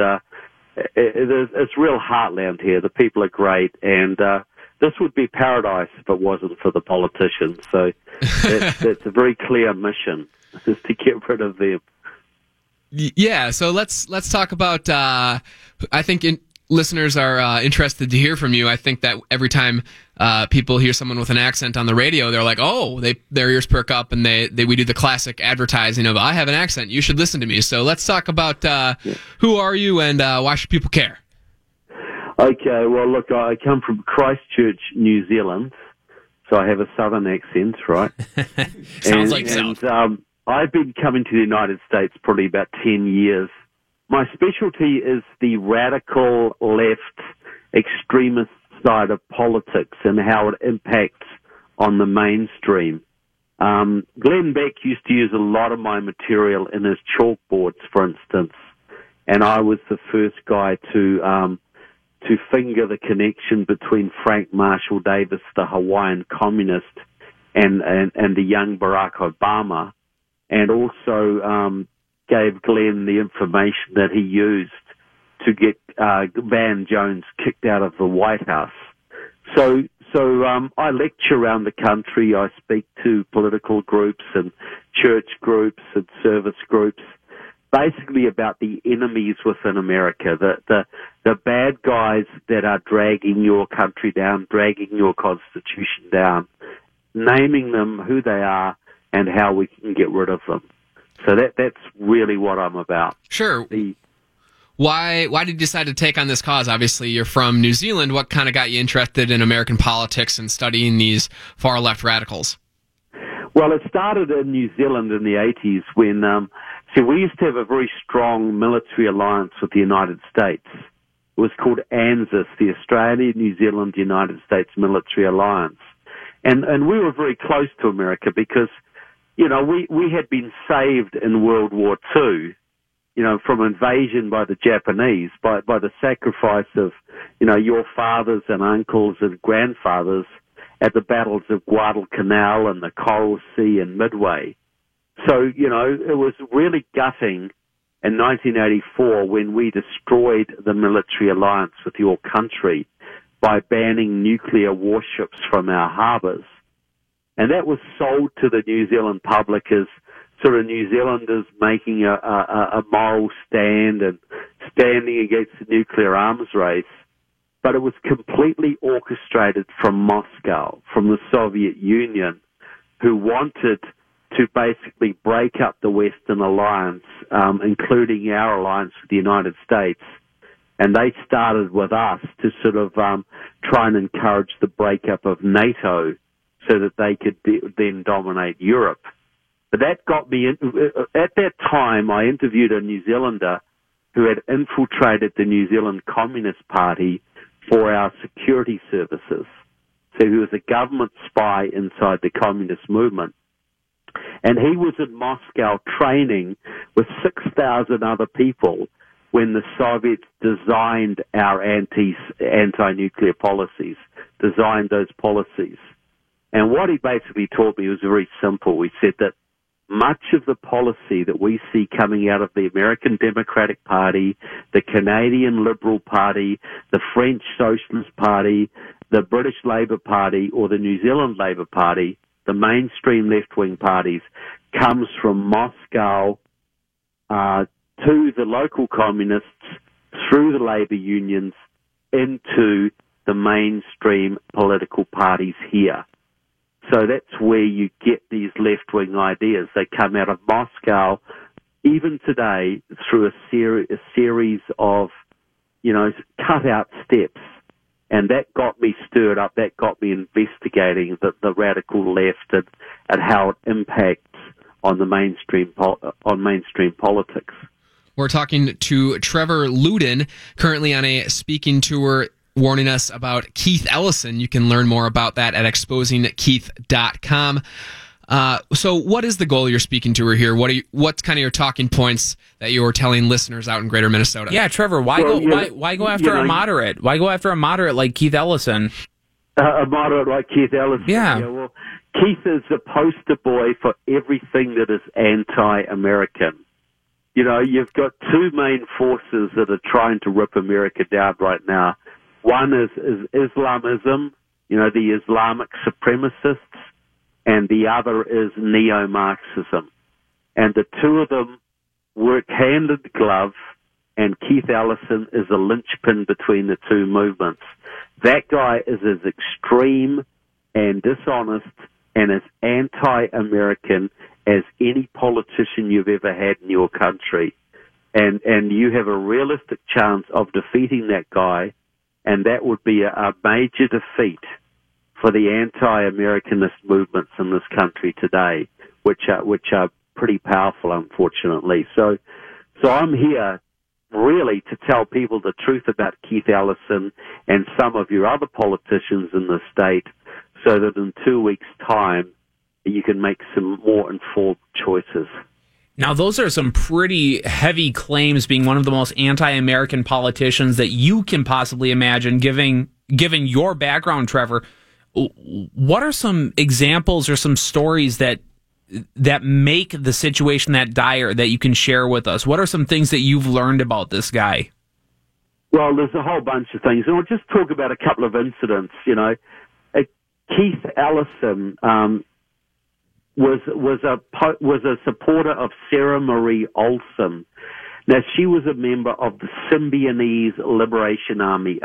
it's real heartland here. The people are great, and this would be paradise if it wasn't for the politicians. So it's a very clear mission, is to get rid of them. Yeah, so let's talk about. I think listeners are interested to hear from you. I think that every time people hear someone with an accent on the radio, they're like, "Oh, their ears perk up," and we do the classic advertising of, "I have an accent, you should listen to me." So let's talk about who are you and why should people care? Okay, well, look, I come from Christchurch, New Zealand, so I have a southern accent, right? Sounds like South. I've been coming to the United States probably about 10 years. My specialty is the radical left extremist side of politics and how it impacts on the mainstream. Glenn Beck used to use a lot of my material in his chalkboards, for instance, and I was the first guy to finger the connection between Frank Marshall Davis, the Hawaiian communist, and the young Barack Obama, and also gave Glenn the information that he used to get Van Jones kicked out of the White House. So I lecture around the country. I speak to political groups and church groups and service groups, basically about the enemies within America, the bad guys that are dragging your country down, dragging your Constitution down, naming them who they are and how we can get rid of them. So that's really what I'm about. Sure. Why did you decide to take on this cause? Obviously, you're from New Zealand. What kind of got you interested in American politics and studying these far-left radicals? Well, it started in New Zealand in the 80s when, we used to have a very strong military alliance with the United States. It was called ANZUS, the Australia, New Zealand, United States Military Alliance. And we were very close to America because, we had been saved in World War II, from invasion by the Japanese, by the sacrifice of, your fathers and uncles and grandfathers at the battles of Guadalcanal and the Coral Sea and Midway. So, it was really gutting in 1984 when we destroyed the military alliance with your country by banning nuclear warships from our harbors. And that was sold to the New Zealand public as sort of New Zealanders making a moral stand and standing against the nuclear arms race. But it was completely orchestrated from Moscow, from the Soviet Union, who wanted to basically break up the Western alliance, including our alliance with the United States. And they started with us to sort of try and encourage the breakup of NATO so that they could then dominate Europe. But that got me in. At that time, I interviewed a New Zealander who had infiltrated the New Zealand Communist Party for our security services. So he was a government spy inside the communist movement. And he was in Moscow training with 6,000 other people when the Soviets designed our anti-nuclear policies, designed those policies. And what he basically taught me was very simple. He said that much of the policy that we see coming out of the American Democratic Party, the Canadian Liberal Party, the French Socialist Party, the British Labour Party, or the New Zealand Labour Party, the mainstream left-wing parties, comes from Moscow to the local communists, through the labour unions, into the mainstream political parties here. So that's where you get these left-wing ideas. They come out of Moscow, even today, through a series of, cut-out steps. And that got me stirred up. That got me investigating the radical left and how it impacts on the mainstream politics. We're talking to Trevor Loudon, currently on a speaking tour, warning us about Keith Ellison. You can learn more about that at exposingkeith.com. So what is the goal of your speaking tour here? What's kind of your talking points that you're telling listeners out in Greater Minnesota? Yeah, Trevor, why go after a moderate? Why go after a moderate like Keith Ellison? A moderate like Keith Ellison. Yeah. Well, Keith is the poster boy for everything that is anti-American. You've got two main forces that are trying to rip America down right now. One is Islamism, the Islamic supremacists, and the other is neo-Marxism. And the two of them work hand in glove, and Keith Ellison is a linchpin between the two movements. That guy is as extreme and dishonest and as anti-American as any politician you've ever had in your country. And you have a realistic chance of defeating that guy, and that would be a major defeat for the anti-Americanist movements in this country today, which are pretty powerful, unfortunately. So I'm here really to tell people the truth about Keith Ellison and some of your other politicians in the state, so that in 2 weeks' time you can make some more informed choices. Now, those are some pretty heavy claims, being one of the most anti-American politicians that you can possibly imagine, given your background, Trevor. What are some examples or some stories that make the situation that dire that you can share with us? What are some things that you've learned about this guy? Well, there's a whole bunch of things, and I'll just talk about a couple of incidents. Keith Ellison was a supporter of Sarah Marie Olson. Now, she was a member of the Symbionese Liberation Army,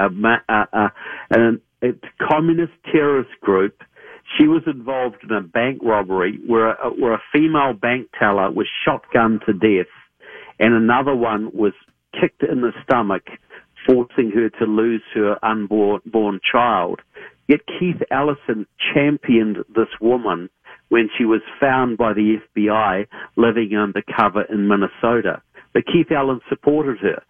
a communist terrorist group. She was involved in a bank robbery where a female bank teller was shotgunned to death, and another one was kicked in the stomach, forcing her to lose her unborn child. Yet Keith Ellison championed this woman when she was found by the FBI living undercover in Minnesota. But Keith Ellison supported her.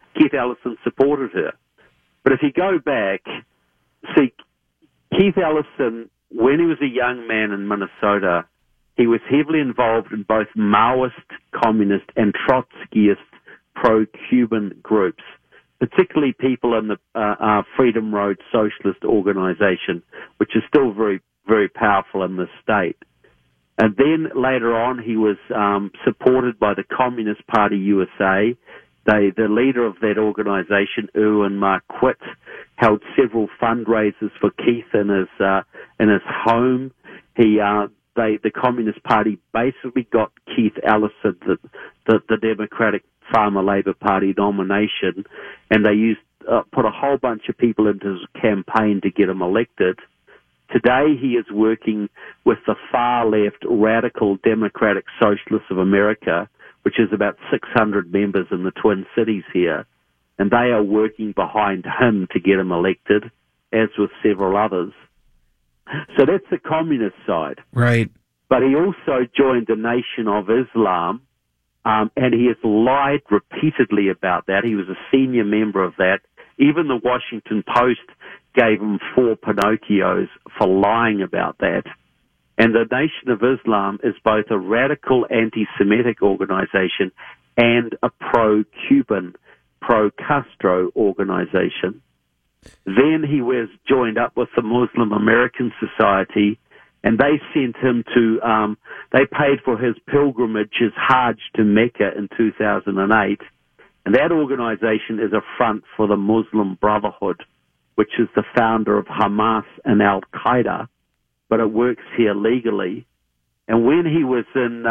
But if you go back, see, Keith Ellison, when he was a young man in Minnesota, he was heavily involved in both Maoist, communist, and Trotskyist pro-Cuban groups, particularly people in the Freedom Road Socialist Organization, which is still very, very powerful in this state. And then later on, he was supported by the Communist Party USA. The leader of that organization, Erwin Marquette, held several fundraisers for Keith in his home. The Communist Party basically got Keith Ellison the Democratic Farmer Labor Party nomination, and they put a whole bunch of people into his campaign to get him elected. Today he is working with the far-left radical Democratic Socialists of America, which is about 600 members in the Twin Cities here, and they are working behind him to get him elected, as with several others. So that's the communist side. Right. But he also joined the Nation of Islam, and he has lied repeatedly about that. He was a senior member of that. Even the Washington Post gave him 4 Pinocchios for lying about that. And the Nation of Islam is both a radical anti-Semitic organization and a pro-Cuban, pro-Castro organization. Then he was joined up with the Muslim American Society, and they sent him to, they paid for his pilgrimage, his Hajj to Mecca in 2008. And that organization is a front for the Muslim Brotherhood, which is the founder of Hamas and Al-Qaeda, but it works here legally. And when he was in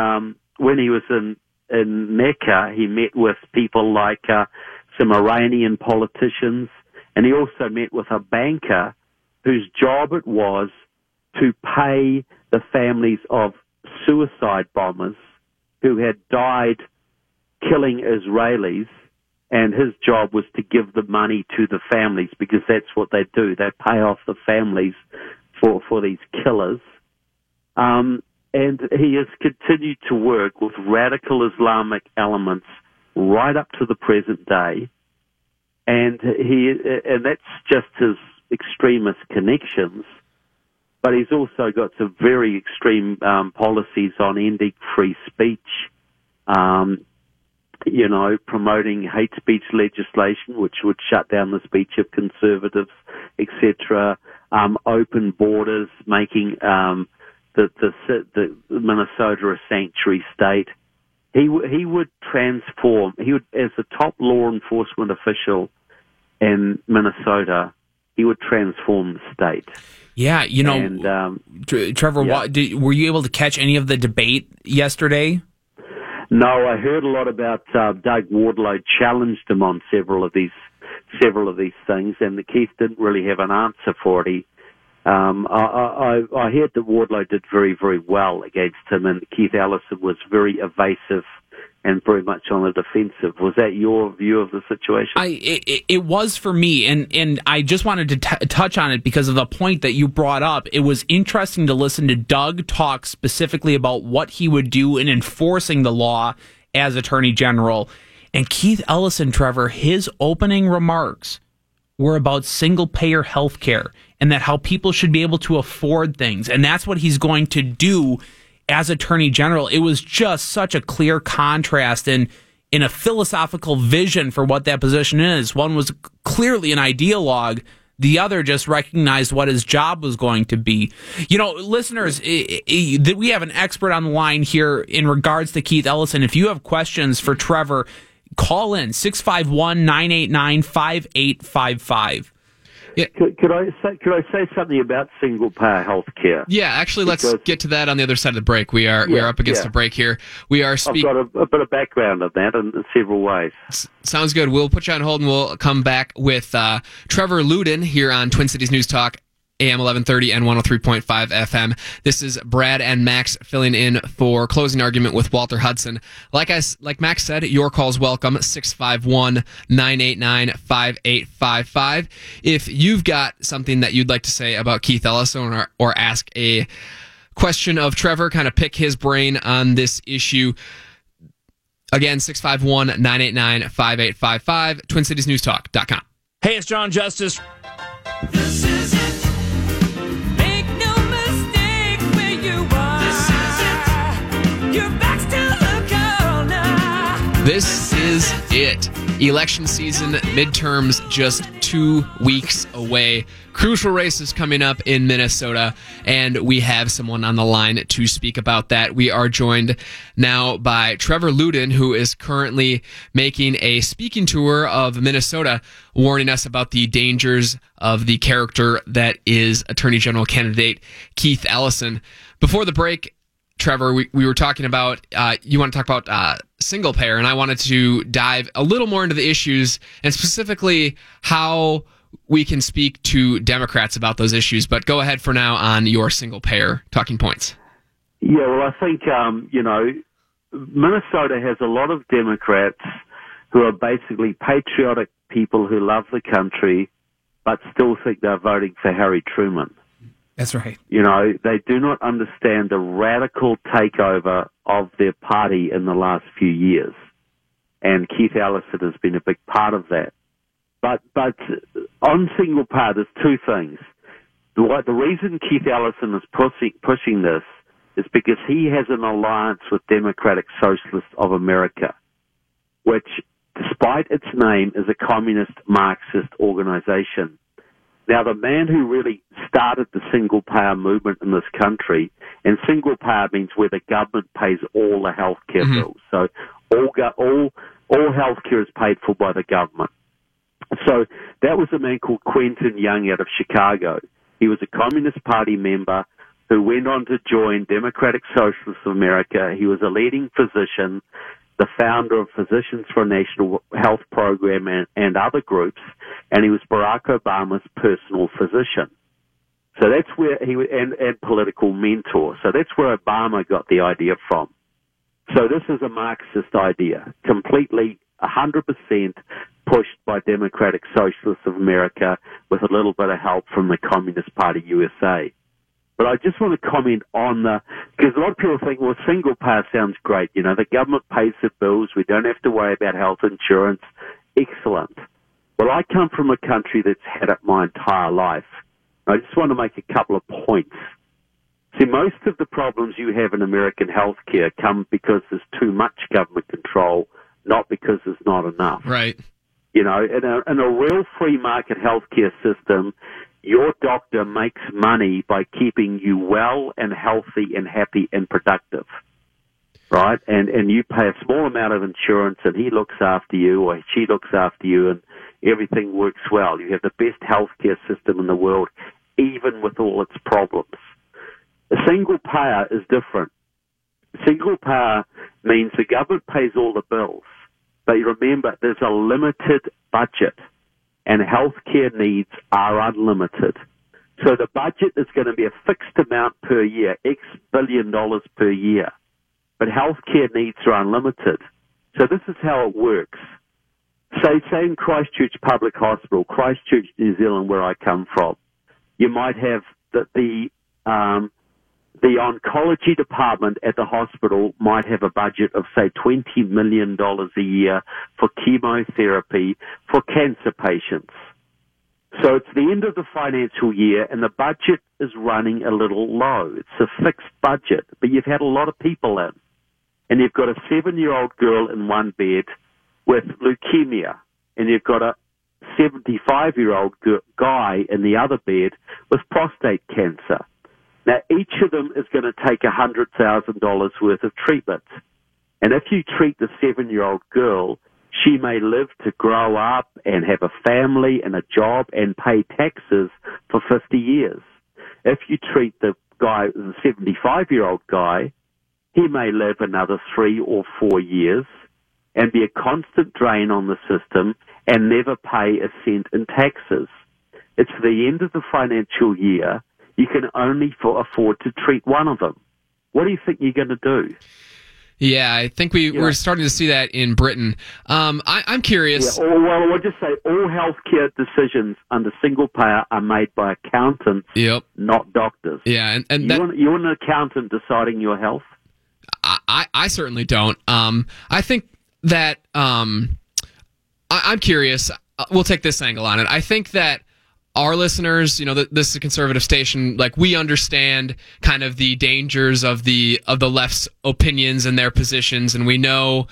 Mecca, he met with people like some Iranian politicians, and he also met with a banker whose job it was to pay the families of suicide bombers who had died killing Israelis, and his job was to give the money to the families because that's what they do. They pay off the families for these killers. And he has continued to work with radical Islamic elements right up to the present day. And that's just his extremist connections. But he's also got some very extreme policies on ending free speech, promoting hate speech legislation, which would shut down the speech of conservatives, etc. Open borders, making the Minnesota a sanctuary state. He would transform. He would, as the top law enforcement official in Minnesota, he would transform the state. Yeah, Trevor, yeah. Were you able to catch any of the debate yesterday? No, I heard a lot about Doug Wardlow challenged him on several of these things, and Keith didn't really have an answer for it. I heard that Wardlow did very, very well against him, and Keith Ellison was very evasive and very much on the defensive. Was that your view of the situation? It was for me, and I just wanted to touch on it because of the point that you brought up. It was interesting to listen to Doug talk specifically about what he would do in enforcing the law as Attorney General. And Keith Ellison, Trevor, his opening remarks were about single-payer health care and that how people should be able to afford things. And that's what he's going to do as Attorney General. It was just such a clear contrast in a philosophical vision for what that position is. One was clearly an ideologue. The other just recognized what his job was going to be. Listeners, we have an expert on the line here in regards to Keith Ellison. If you have questions for Trevor, call in 651-989-5855. Yeah. Could I say something about single payer health care? Yeah, actually, let's get to that on the other side of the break. We are up against a break here. We are I've got a bit of background on that in several ways. Sounds good. We'll put you on hold, and we'll come back with Trevor Luden here on Twin Cities News Talk, AM 1130 and 103.5 FM. This is Brad and Max filling in for Closing Argument with Walter Hudson. Like Max said, your call's welcome, 651-989-5855. If you've got something that you'd like to say about Keith Ellison or ask a question of Trevor, kind of pick his brain on this issue, again, 651-989-5855, TwinCitiesNewsTalk.com. Hey, it's John Justice. This is it. Make no mistake where you are. This is it. Your back's to the corner. This is it. Election season, midterms just 2 weeks away. Crucial races coming up in Minnesota, and we have someone on the line to speak about that. We are joined now by Trevor Luden, who is currently making a speaking tour of Minnesota, warning us about the dangers of the character that is Attorney General candidate Keith Ellison. Before the break, Trevor, we were talking about, you want to talk about single payer, and I wanted to dive a little more into the issues and specifically how we can speak to Democrats about those issues. But go ahead for now on your single payer talking points. Yeah, well, I think, Minnesota has a lot of Democrats who are basically patriotic people who love the country but still think they're voting for Harry Truman. That's right. You know, they do not understand the radical takeover of their party in the last few years. And Keith Ellison has been a big part of that. But on single payer, there's two things. The reason Keith Ellison is pushing this is because he has an alliance with Democratic Socialists of America, which, despite its name, is a communist Marxist organization. Now, the man who really started the single payer movement in this country, and single payer means where the government pays all the health care bills. So all health care is paid for by the government. So that was a man called Quentin Young out of Chicago. He was a Communist Party member who went on to join Democratic Socialists of America. He was a leading physician, the founder of Physicians for a National Health Program and other groups, and he was Barack Obama's personal physician. So that's where and political mentor. So that's where Obama got the idea from. So this is a Marxist idea, completely 100% pushed by Democratic Socialists of America with a little bit of help from the Communist Party USA. But I just want to comment on because a lot of people think, well, single payer sounds great. You know, the government pays the bills. We don't have to worry about health insurance. Excellent. Well, I come from a country that's had it my entire life. I just want to make a couple of points. See, most of the problems you have in American healthcare come because there's too much government control, not because there's not enough. Right. You know, in a real free market healthcare system, your doctor makes money by keeping you well and healthy and happy and productive, right? And you pay a small amount of insurance and he looks after you or she looks after you and everything works well. You have the best healthcare system in the world, even with all its problems. A single payer is different. Single payer means the government pays all the bills. But you remember, there's a limited budget, and healthcare needs are unlimited. So the budget is going to be a fixed amount per year, X billion dollars per year. But healthcare needs are unlimited. So this is how it works. Say in Christchurch Public Hospital, Christchurch, New Zealand, where I come from, you might have the oncology department at the hospital might have a budget of, say, $20 million a year for chemotherapy for cancer patients. So it's the end of the financial year and the budget is running a little low. It's a fixed budget, but you've had a lot of people in. And you've got a 7-year-old girl in one bed with leukemia, and you've got a 75-year-old guy in the other bed with prostate cancer. Now, each of them is going to take $100,000 worth of treatment. And if you treat the 7-year-old girl, she may live to grow up and have a family and a job and pay taxes for 50 years. If you treat the 75-year-old guy, he may live another 3 or 4 years and be a constant drain on the system and never pay a cent in taxes. It's the end of the financial year. You can only afford to treat one of them. What do you think you're going to do? Yeah, I think we're starting to see that in Britain. I'm curious. Yeah, well, I'll just say all healthcare decisions under single payer are made by accountants, not doctors. Yeah, and you want an accountant deciding your health? I certainly don't. I think that I'm curious. We'll take this angle on it. I think that our listeners, this is a conservative station, like, we understand kind of the dangers of the left's opinions and their positions, and we know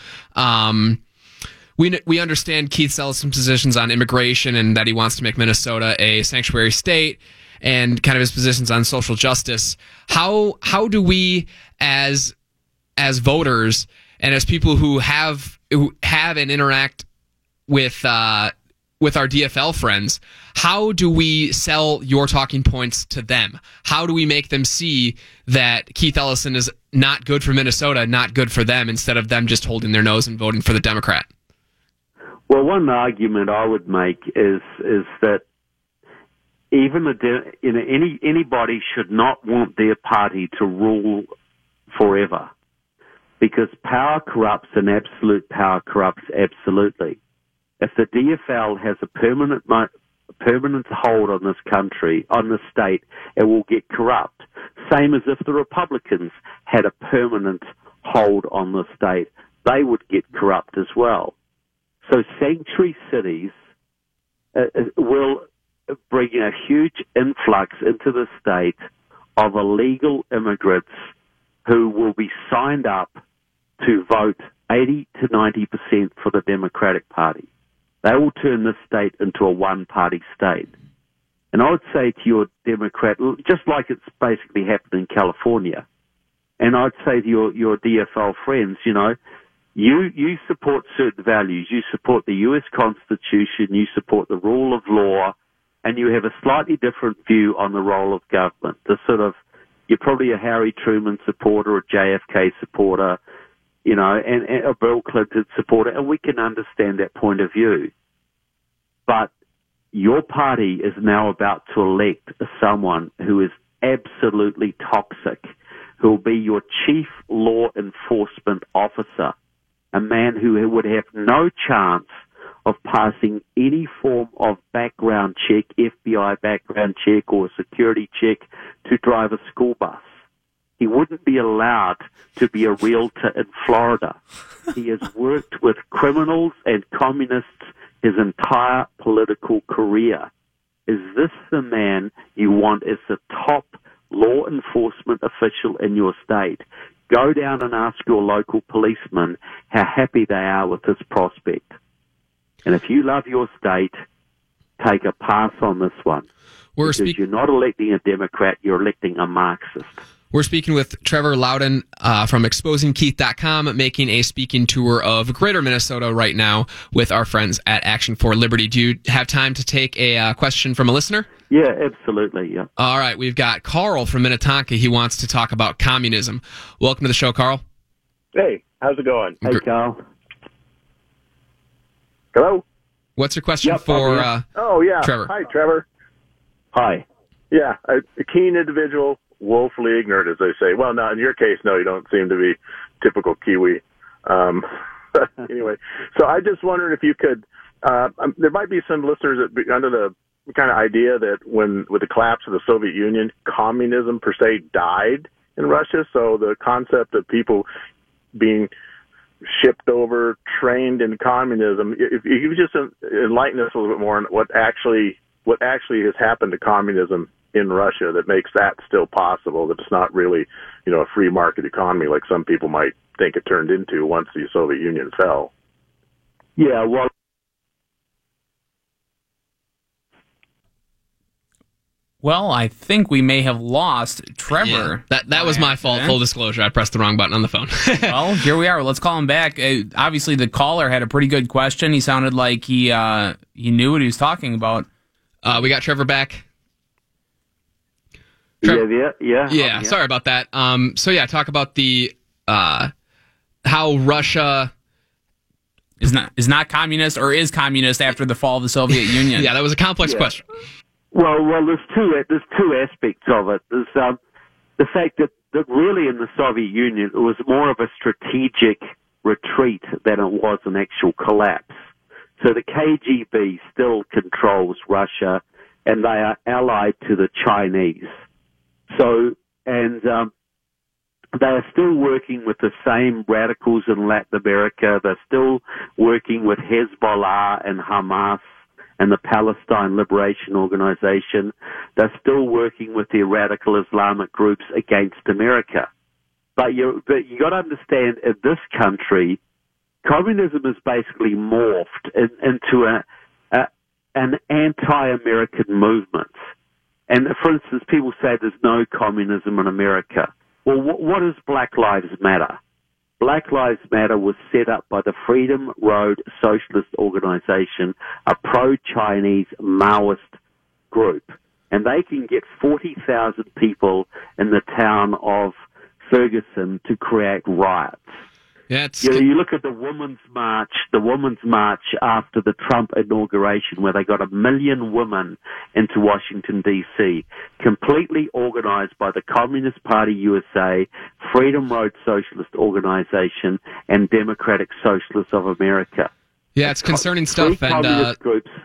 we understand Keith Ellison's positions on immigration and that he wants to make Minnesota a sanctuary state, and kind of his positions on social justice. How do we as voters and as people who have and interact with our DFL friends, how do we sell your talking points to them? How do we make them see that Keith Ellison is not good for Minnesota, not good for them, instead of them just holding their nose and voting for the Democrat? Well, one argument I would make is that even anybody should not want their party to rule forever, because power corrupts and absolute power corrupts absolutely. If the DFL has a permanent hold on this country, on the state, it will get corrupt. Same as if the Republicans had a permanent hold on the state, they would get corrupt as well. So sanctuary cities will bring a huge influx into the state of illegal immigrants who will be signed up to vote 80 to 90% for the Democratic Party. They will turn this state into a one-party state. And I would say to your Democrat, just like it's basically happened in California, and I'd say to your DFL friends, you support certain values. You support the U.S. Constitution, you support the rule of law, and you have a slightly different view on the role of government. You're probably a Harry Truman supporter, a JFK supporter, and a Bill Clinton supporter, and we can understand that point of view. But your party is now about to elect someone who is absolutely toxic, who will be your chief law enforcement officer, a man who would have no chance of passing any form of background check, FBI background check or security check to drive a school bus. He wouldn't be allowed to be a realtor in Florida. He has worked with criminals and communists his entire political career. Is this the man you want as the top law enforcement official in your state? Go down and ask your local policemen how happy they are with this prospect. And if you love your state, take a pass on this one. Because you're not electing a Democrat, you're electing a Marxist. We're speaking with Trevor Loudon from ExposingKeith.com, making a speaking tour of Greater Minnesota right now with our friends at Action for Liberty. Do you have time to take a question from a listener? Yeah, absolutely, yeah. All right, we've got Carl from Minnetonka. He wants to talk about communism. Welcome to the show, Carl. Hey, how's it going? Hey, Carl. Hello? What's your question for Trevor? Hi, Trevor. Hi. Yeah, a keen individual, woefully ignorant, as they say. Well, now in your case, no, you don't seem to be typical Kiwi. Anyway, so I just wondered if you could, there might be some listeners that be under the kind of idea that with the collapse of the Soviet Union, communism per se died in Russia. So the concept of people being shipped over, trained in communism, if you could just enlighten us a little bit more on what actually has happened to communism in Russia that makes that still possible, that it's not really, a free market economy like some people might think it turned into once the Soviet Union fell. Yeah, well, Well, I think we may have lost Trevor. Yeah, that was my fault, full disclosure. I pressed the wrong button on the phone. Well, here we are. Let's call him back. Obviously, the caller had a pretty good question. He sounded like he knew what he was talking about. We got Trevor back. Yeah. Sorry about that. Talk about the how Russia is not communist or is communist after the fall of the Soviet Union. Yeah, that was a complex question. Well, there's two aspects of it. There's the fact that really in the Soviet Union it was more of a strategic retreat than it was an actual collapse. So the KGB still controls Russia, and they are allied to the Chinese. So, and they are still working with the same radicals in Latin America. They're still working with Hezbollah and Hamas and the Palestine Liberation Organization. They're still working with the radical Islamic groups against America. But you got to understand, in this country, communism is basically morphed into an anti-American movement. And for instance, people say there's no communism in America. Well, what is Black Lives Matter? Black Lives Matter was set up by the Freedom Road Socialist Organization, a pro-Chinese Maoist group. And they can get 40,000 people in the town of Ferguson to create riots. Yeah, you look at the Women's March after the Trump inauguration, where they got 1 million women into Washington, D.C., completely organized by the Communist Party USA, Freedom Road Socialist Organization, and Democratic Socialists of America. Yeah, it's concerning stuff. Communist groups.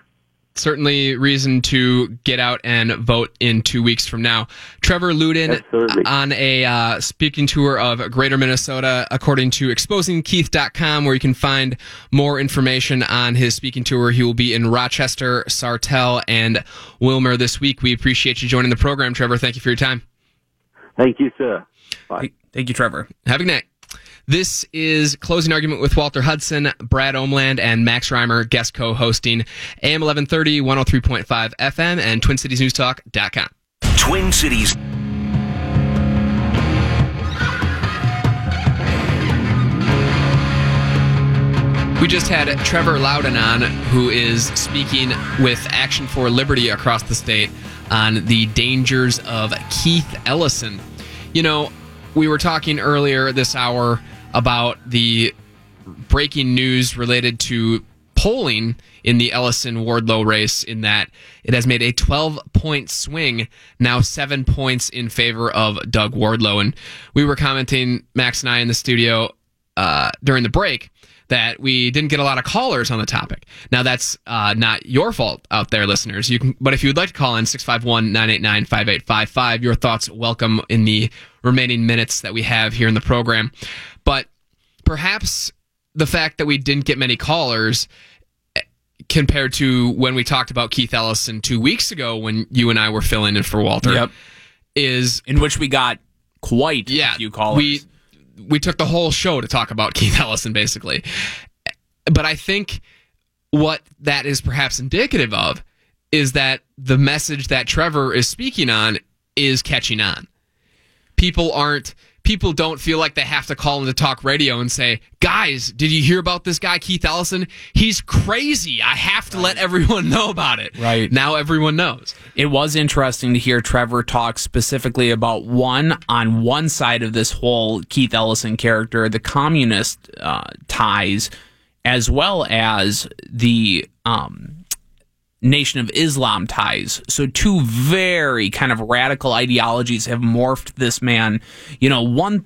certainly reason to get out and vote in 2 weeks from now. Trevor Luden Absolutely. on a speaking tour of Greater Minnesota, according to exposingkeith.com, where you can find more information on his speaking tour. He will be in Rochester, Sartell, and Wilmer this week. We appreciate you joining the program, Trevor. Thank you for your time. Thank you, sir. Bye. Thank you, Trevor. Have a good night. This is Closing Argument with Walter Hudson, Brad Omland, and Max Reimer, guest co-hosting AM 1130, 103.5 FM, and TwinCitiesNewsTalk.com. Twin Cities. We just had Trevor Loudon on, who is speaking with Action for Liberty across the state on the dangers of Keith Ellison. You know, we were talking earlier this hour about the breaking news related to polling in the Ellison-Wardlow race, in that it has made a 12-point swing, now 7 points in favor of Doug Wardlow. And we were commenting, Max and I, in the studio during the break, that we didn't get a lot of callers on the topic. Now, that's not your fault out there, listeners. But if you would like to call in, 651-989-5855, your thoughts welcome in the remaining minutes that we have here in the program. But perhaps the fact that we didn't get many callers compared to when we talked about Keith Ellison 2 weeks ago, when you and I were filling in for Walter, is in which we got quite a few callers. We took the whole show to talk about Keith Ellison, basically. But I think what that is perhaps indicative of is that the message that Trevor is speaking on is catching on. People don't feel like they have to call into talk radio and say, guys, did you hear about this guy, Keith Ellison? He's crazy. I have to let everyone know about it. Right. Now everyone knows. It was interesting to hear Trevor talk specifically about on one side of this whole Keith Ellison character, the communist ties, as well as the Nation of Islam ties. So two very kind of radical ideologies have morphed this man. You know,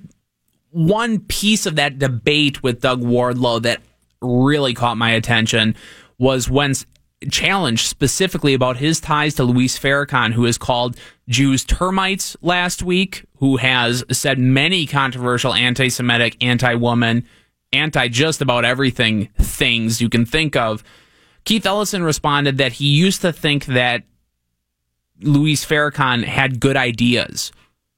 one piece of that debate with Doug Wardlow that really caught my attention was when challenged specifically about his ties to Luis Farrakhan, who has called Jews termites last week, who has said many controversial anti-Semitic, anti-woman, anti-just about everything things you can think of. Keith Ellison responded that he used to think that Luis Farrakhan had good ideas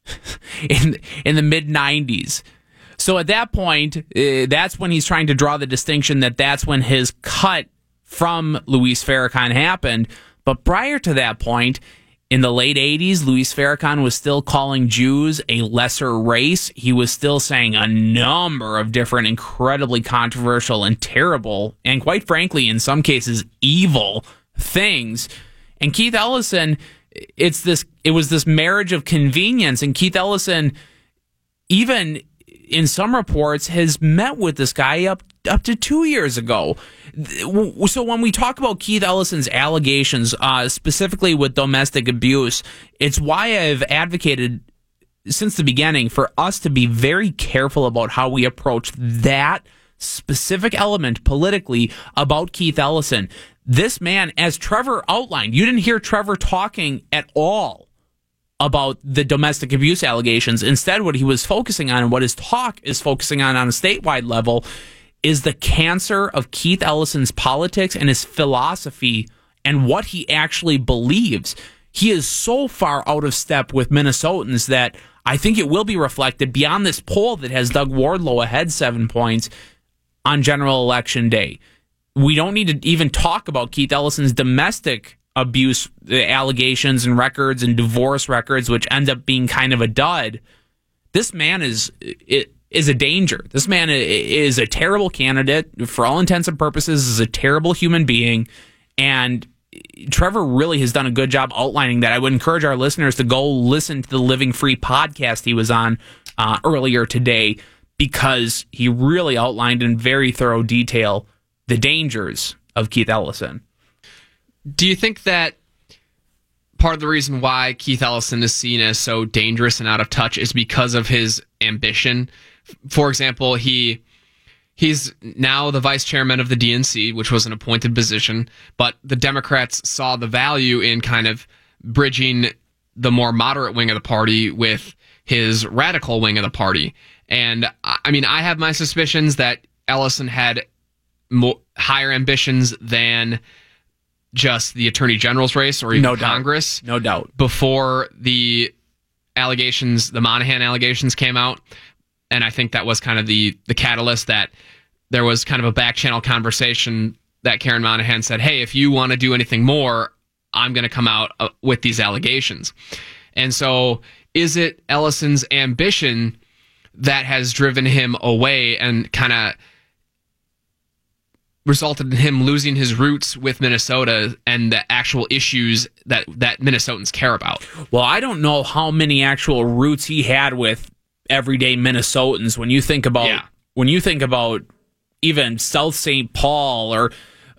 in the mid-90s. So at that point, that's when he's trying to draw the distinction that that's when his cut from Luis Farrakhan happened. But prior to that point, in the late 80s, Luis Farrakhan was still calling Jews a lesser race. He was still saying a number of different incredibly controversial and terrible, and quite frankly, in some cases, evil things. And Keith Ellison, it was this marriage of convenience. And Keith Ellison, even in some reports, has met with this guy up to 2 years ago. So when we talk about Keith Ellison's allegations, specifically with domestic abuse, it's why I've advocated since the beginning for us to be very careful about how we approach that specific element politically about Keith Ellison. This man, as Trevor outlined, you didn't hear Trevor talking at all about the domestic abuse allegations. Instead, what he was focusing on and what his talk is focusing on a statewide level is the cancer of Keith Ellison's politics and his philosophy and what he actually believes. He is so far out of step with Minnesotans that I think it will be reflected beyond this poll that has Doug Wardlow ahead 7 points on general election day. We don't need to even talk about Keith Ellison's domestic abuse allegations and records and divorce records, which end up being kind of a dud. This man is a danger. This man is a terrible candidate. For all intents and purposes, is a terrible human being. And Trevor really has done a good job outlining that. I would encourage our listeners to go listen to the Living Free podcast he was on earlier today, because he really outlined in very thorough detail the dangers of Keith Ellison. Do you think that part of the reason why Keith Ellison is seen as so dangerous and out of touch is because of his ambition? For example, he He's now the vice chairman of the DNC, which was an appointed position, but the Democrats saw the value in kind of bridging the more moderate wing of the party with his radical wing of the party. And I mean, I have my suspicions that Ellison had higher ambitions than just the attorney general's race or even Congress. No doubt. Before the allegations, the Monahan allegations came out. And I think that was kind of the catalyst, that there was kind of a back channel conversation that Karen Monahan said, hey, if you want to do anything more, I'm going to come out with these allegations. And so is it Ellison's ambition that has driven him away and kind of resulted in him losing his roots with Minnesota and the actual issues that Minnesotans care about? Well, I don't know how many actual roots he had with everyday Minnesotans. When you think about even South St. Paul or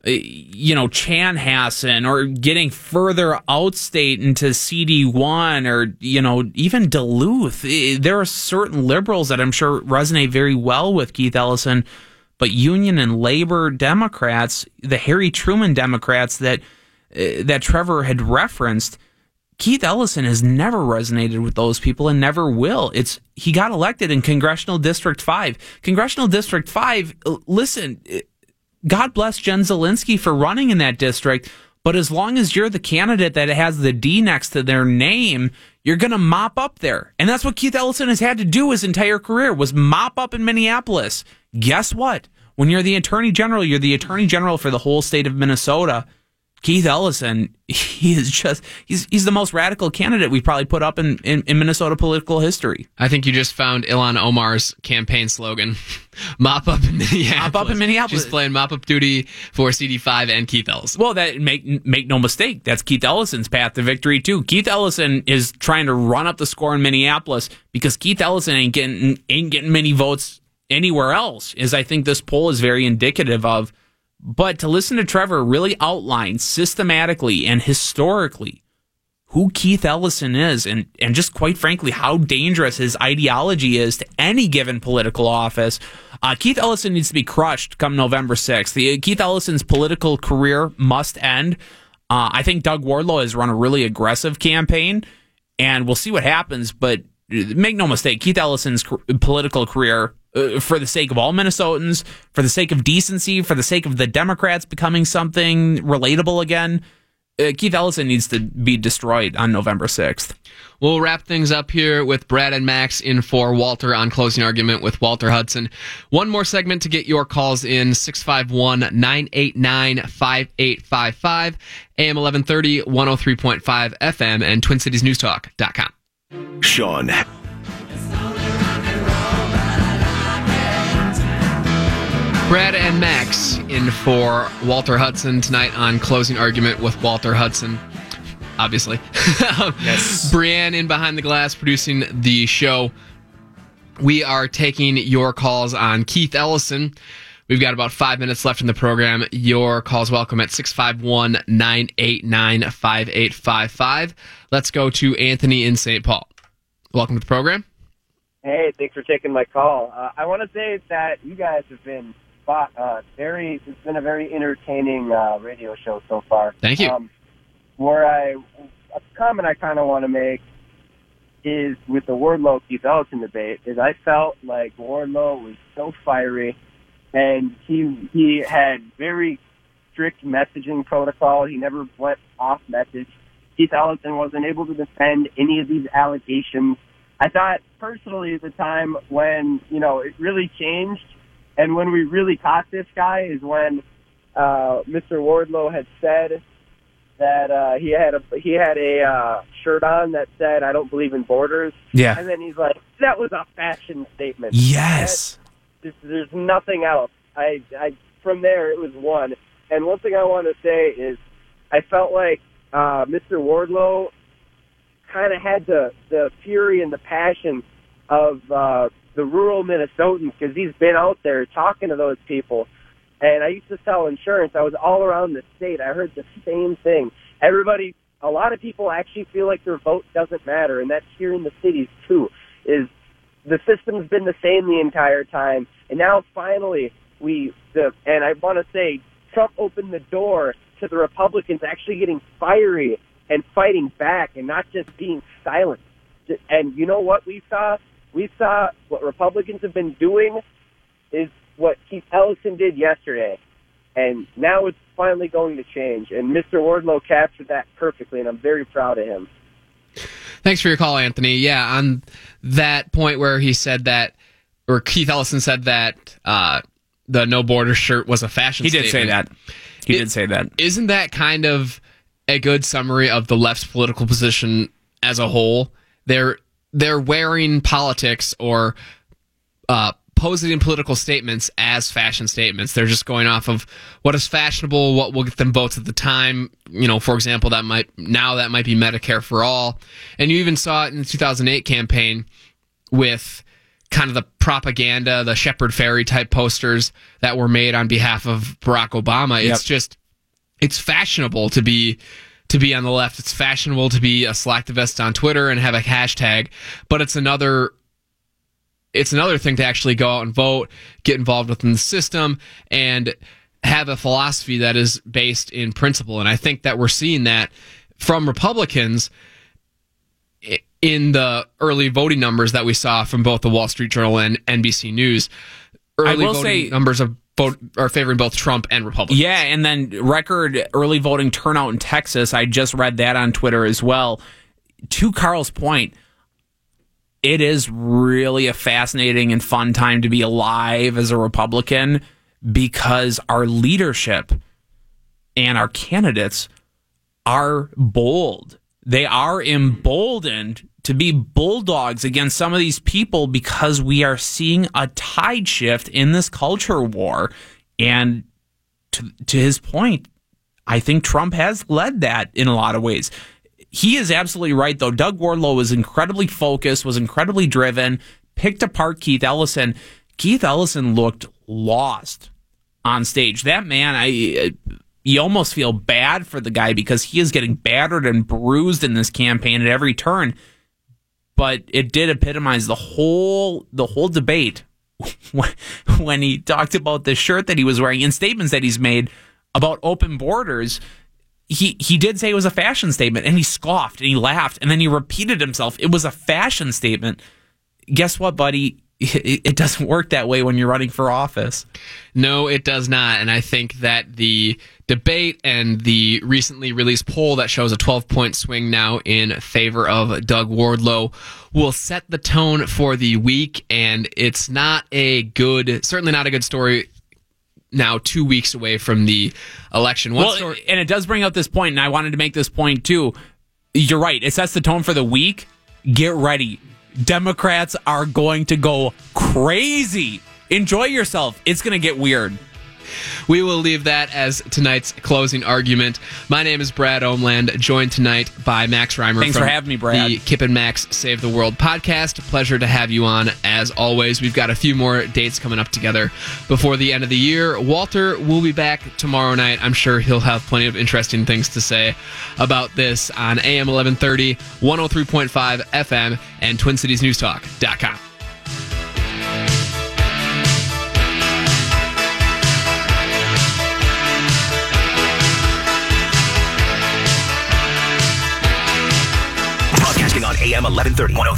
Chanhassen, or getting further outstate into CD1, or even Duluth, there are certain liberals that I'm sure resonate very well with Keith Ellison, but Union and Labor Democrats, the Harry Truman Democrats that Trevor had referenced, Keith Ellison has never resonated with those people and never will. He got elected in Congressional District 5. Congressional District 5, listen, God bless Jen Zielinski for running in that district, but as long as you're the candidate that has the D next to their name, you're going to mop up there. And that's what Keith Ellison has had to do his entire career, was mop up in Minneapolis. Guess what? When you're the attorney general, you're the attorney general for the whole state of Minnesota. Keith Ellison, he's the most radical candidate we've probably put up in Minnesota political history. I think you just found Ilhan Omar's campaign slogan. Mop up in Minneapolis. Mop up in Minneapolis. She's playing mop up duty for CD5 and Keith Ellison. Well, that make no mistake, that's Keith Ellison's path to victory too. Keith Ellison is trying to run up the score in Minneapolis because Keith Ellison ain't getting many votes anywhere else, as I think this poll is very indicative of. But to listen to Trevor really outline systematically and historically who Keith Ellison is, and just quite frankly how dangerous his ideology is to any given political office, Keith Ellison needs to be crushed come November 6th. Keith Ellison's political career must end. I think Doug Wardlow has run a really aggressive campaign, and we'll see what happens, but make no mistake, Keith Ellison's political career, for the sake of all Minnesotans, for the sake of decency, for the sake of the Democrats becoming something relatable again, Keith Ellison needs to be destroyed on November 6th. We'll wrap things up here with Brad and Max in for Walter on Closing Argument with Walter Hudson. One more segment to get your calls in, 651-989-5855, AM 1130, 103.5 FM, and TwinCitiesNewsTalk.com. Sean. Brad and Max in for Walter Hudson tonight on Closing Argument with Walter Hudson. Obviously. Yes. Brianne in behind the glass producing the show. We are taking your calls on Keith Ellison. We've got about 5 minutes left in the program. Your calls welcome at 651-989-5855. Let's go to Anthony in St. Paul. Welcome to the program. Hey, thanks for taking my call. I want to say that you guys have been it's been a very entertaining radio show so far. Thank you. A comment I kind of want to make is with the Wardlow Keith Ellison debate is I felt like Wardlow was so fiery, and he had very strict messaging protocol. He never went off message. Keith Ellison wasn't able to defend any of these allegations. I thought personally at the time when, it really changed and when we really caught this guy is when Mr. Wardlow had said that he had a shirt on that said, "I don't believe in borders." Yeah. And then he's like, that was a fashion statement. Yes. There's nothing else. From there, it was one. And one thing I want to say is I felt like Mr. Wardlow kind of had the fury and the passion of the rural Minnesotans because he's been out there talking to those people. And I used to sell insurance. I was all around the state. I heard the same thing. A lot of people actually feel like their vote doesn't matter, and that's here in the cities too, is the system's been the same the entire time. And now finally and I want to say Trump opened the door to the Republicans actually getting fiery and fighting back and not just being silent. And you know what we saw? We saw what Republicans have been doing is what Keith Ellison did yesterday. And now it's finally going to change. And Mr. Wardlow captured that perfectly, and I'm very proud of him. Thanks for your call, Anthony. Yeah, on that point where he said that, or Keith Ellison said that the No Border shirt was a fashion statement. He did say that. Isn't that kind of a good summary of the left's political position as a whole? They're wearing politics or positing political statements as fashion statements. They're just going off of what is fashionable, what will get them votes at the time. For example, that might be Medicare for all. And you even saw it in the 2008 campaign with kind of the propaganda, the Shepard Fairey type posters that were made on behalf of Barack Obama. Yep. It's fashionable to be on the left. It's fashionable to be a slacktivist on Twitter and have a hashtag, but it's another thing to actually go out and vote, get involved within the system, and have a philosophy that is based in principle. And I think that we're seeing that from Republicans in the early voting numbers that we saw from both the Wall Street Journal and NBC News. Early voting numbers are favoring both Trump and Republicans. Yeah, and then record early voting turnout in Texas. I just read that on Twitter as well. To Carl's point, it is really a fascinating and fun time to be alive as a Republican because our leadership and our candidates are bold. They are emboldened to be bulldogs against some of these people because we are seeing a tide shift in this culture war. And to his point, I think Trump has led that in a lot of ways. He is absolutely right, though. Doug Wardlow was incredibly focused, was incredibly driven, picked apart Keith Ellison. Keith Ellison looked lost on stage. That man, you almost feel bad for the guy because he is getting battered and bruised in this campaign at every turn. But it did epitomize the whole debate when he talked about the shirt that he was wearing and statements that he's made about open borders. He did say it was a fashion statement, and he scoffed and he laughed, and then he repeated himself. It was a fashion statement. Guess what, buddy? It doesn't work that way when you're running for office. No, it does not. And I think that the debate and the recently released poll that shows a 12-point swing now in favor of Doug Wardlow will set the tone for the week. And it's certainly not a good story now 2 weeks away from the election. And it does bring up this point, and I wanted to make this point too. You're right. It sets the tone for the week. Get ready. Democrats are going to go crazy. Enjoy yourself. It's going to get weird. We will leave that as tonight's closing argument. My name is Brad Omland, joined tonight by Max Reimer. Thanks for having me, Brad. The Kip and Max Save the World podcast. Pleasure to have you on, as always. We've got a few more dates coming up together before the end of the year. Walter will be back tomorrow night. I'm sure he'll have plenty of interesting things to say about this on AM 1130, 103.5 FM, and TwinCitiesNewsTalk.com. On AM 1130,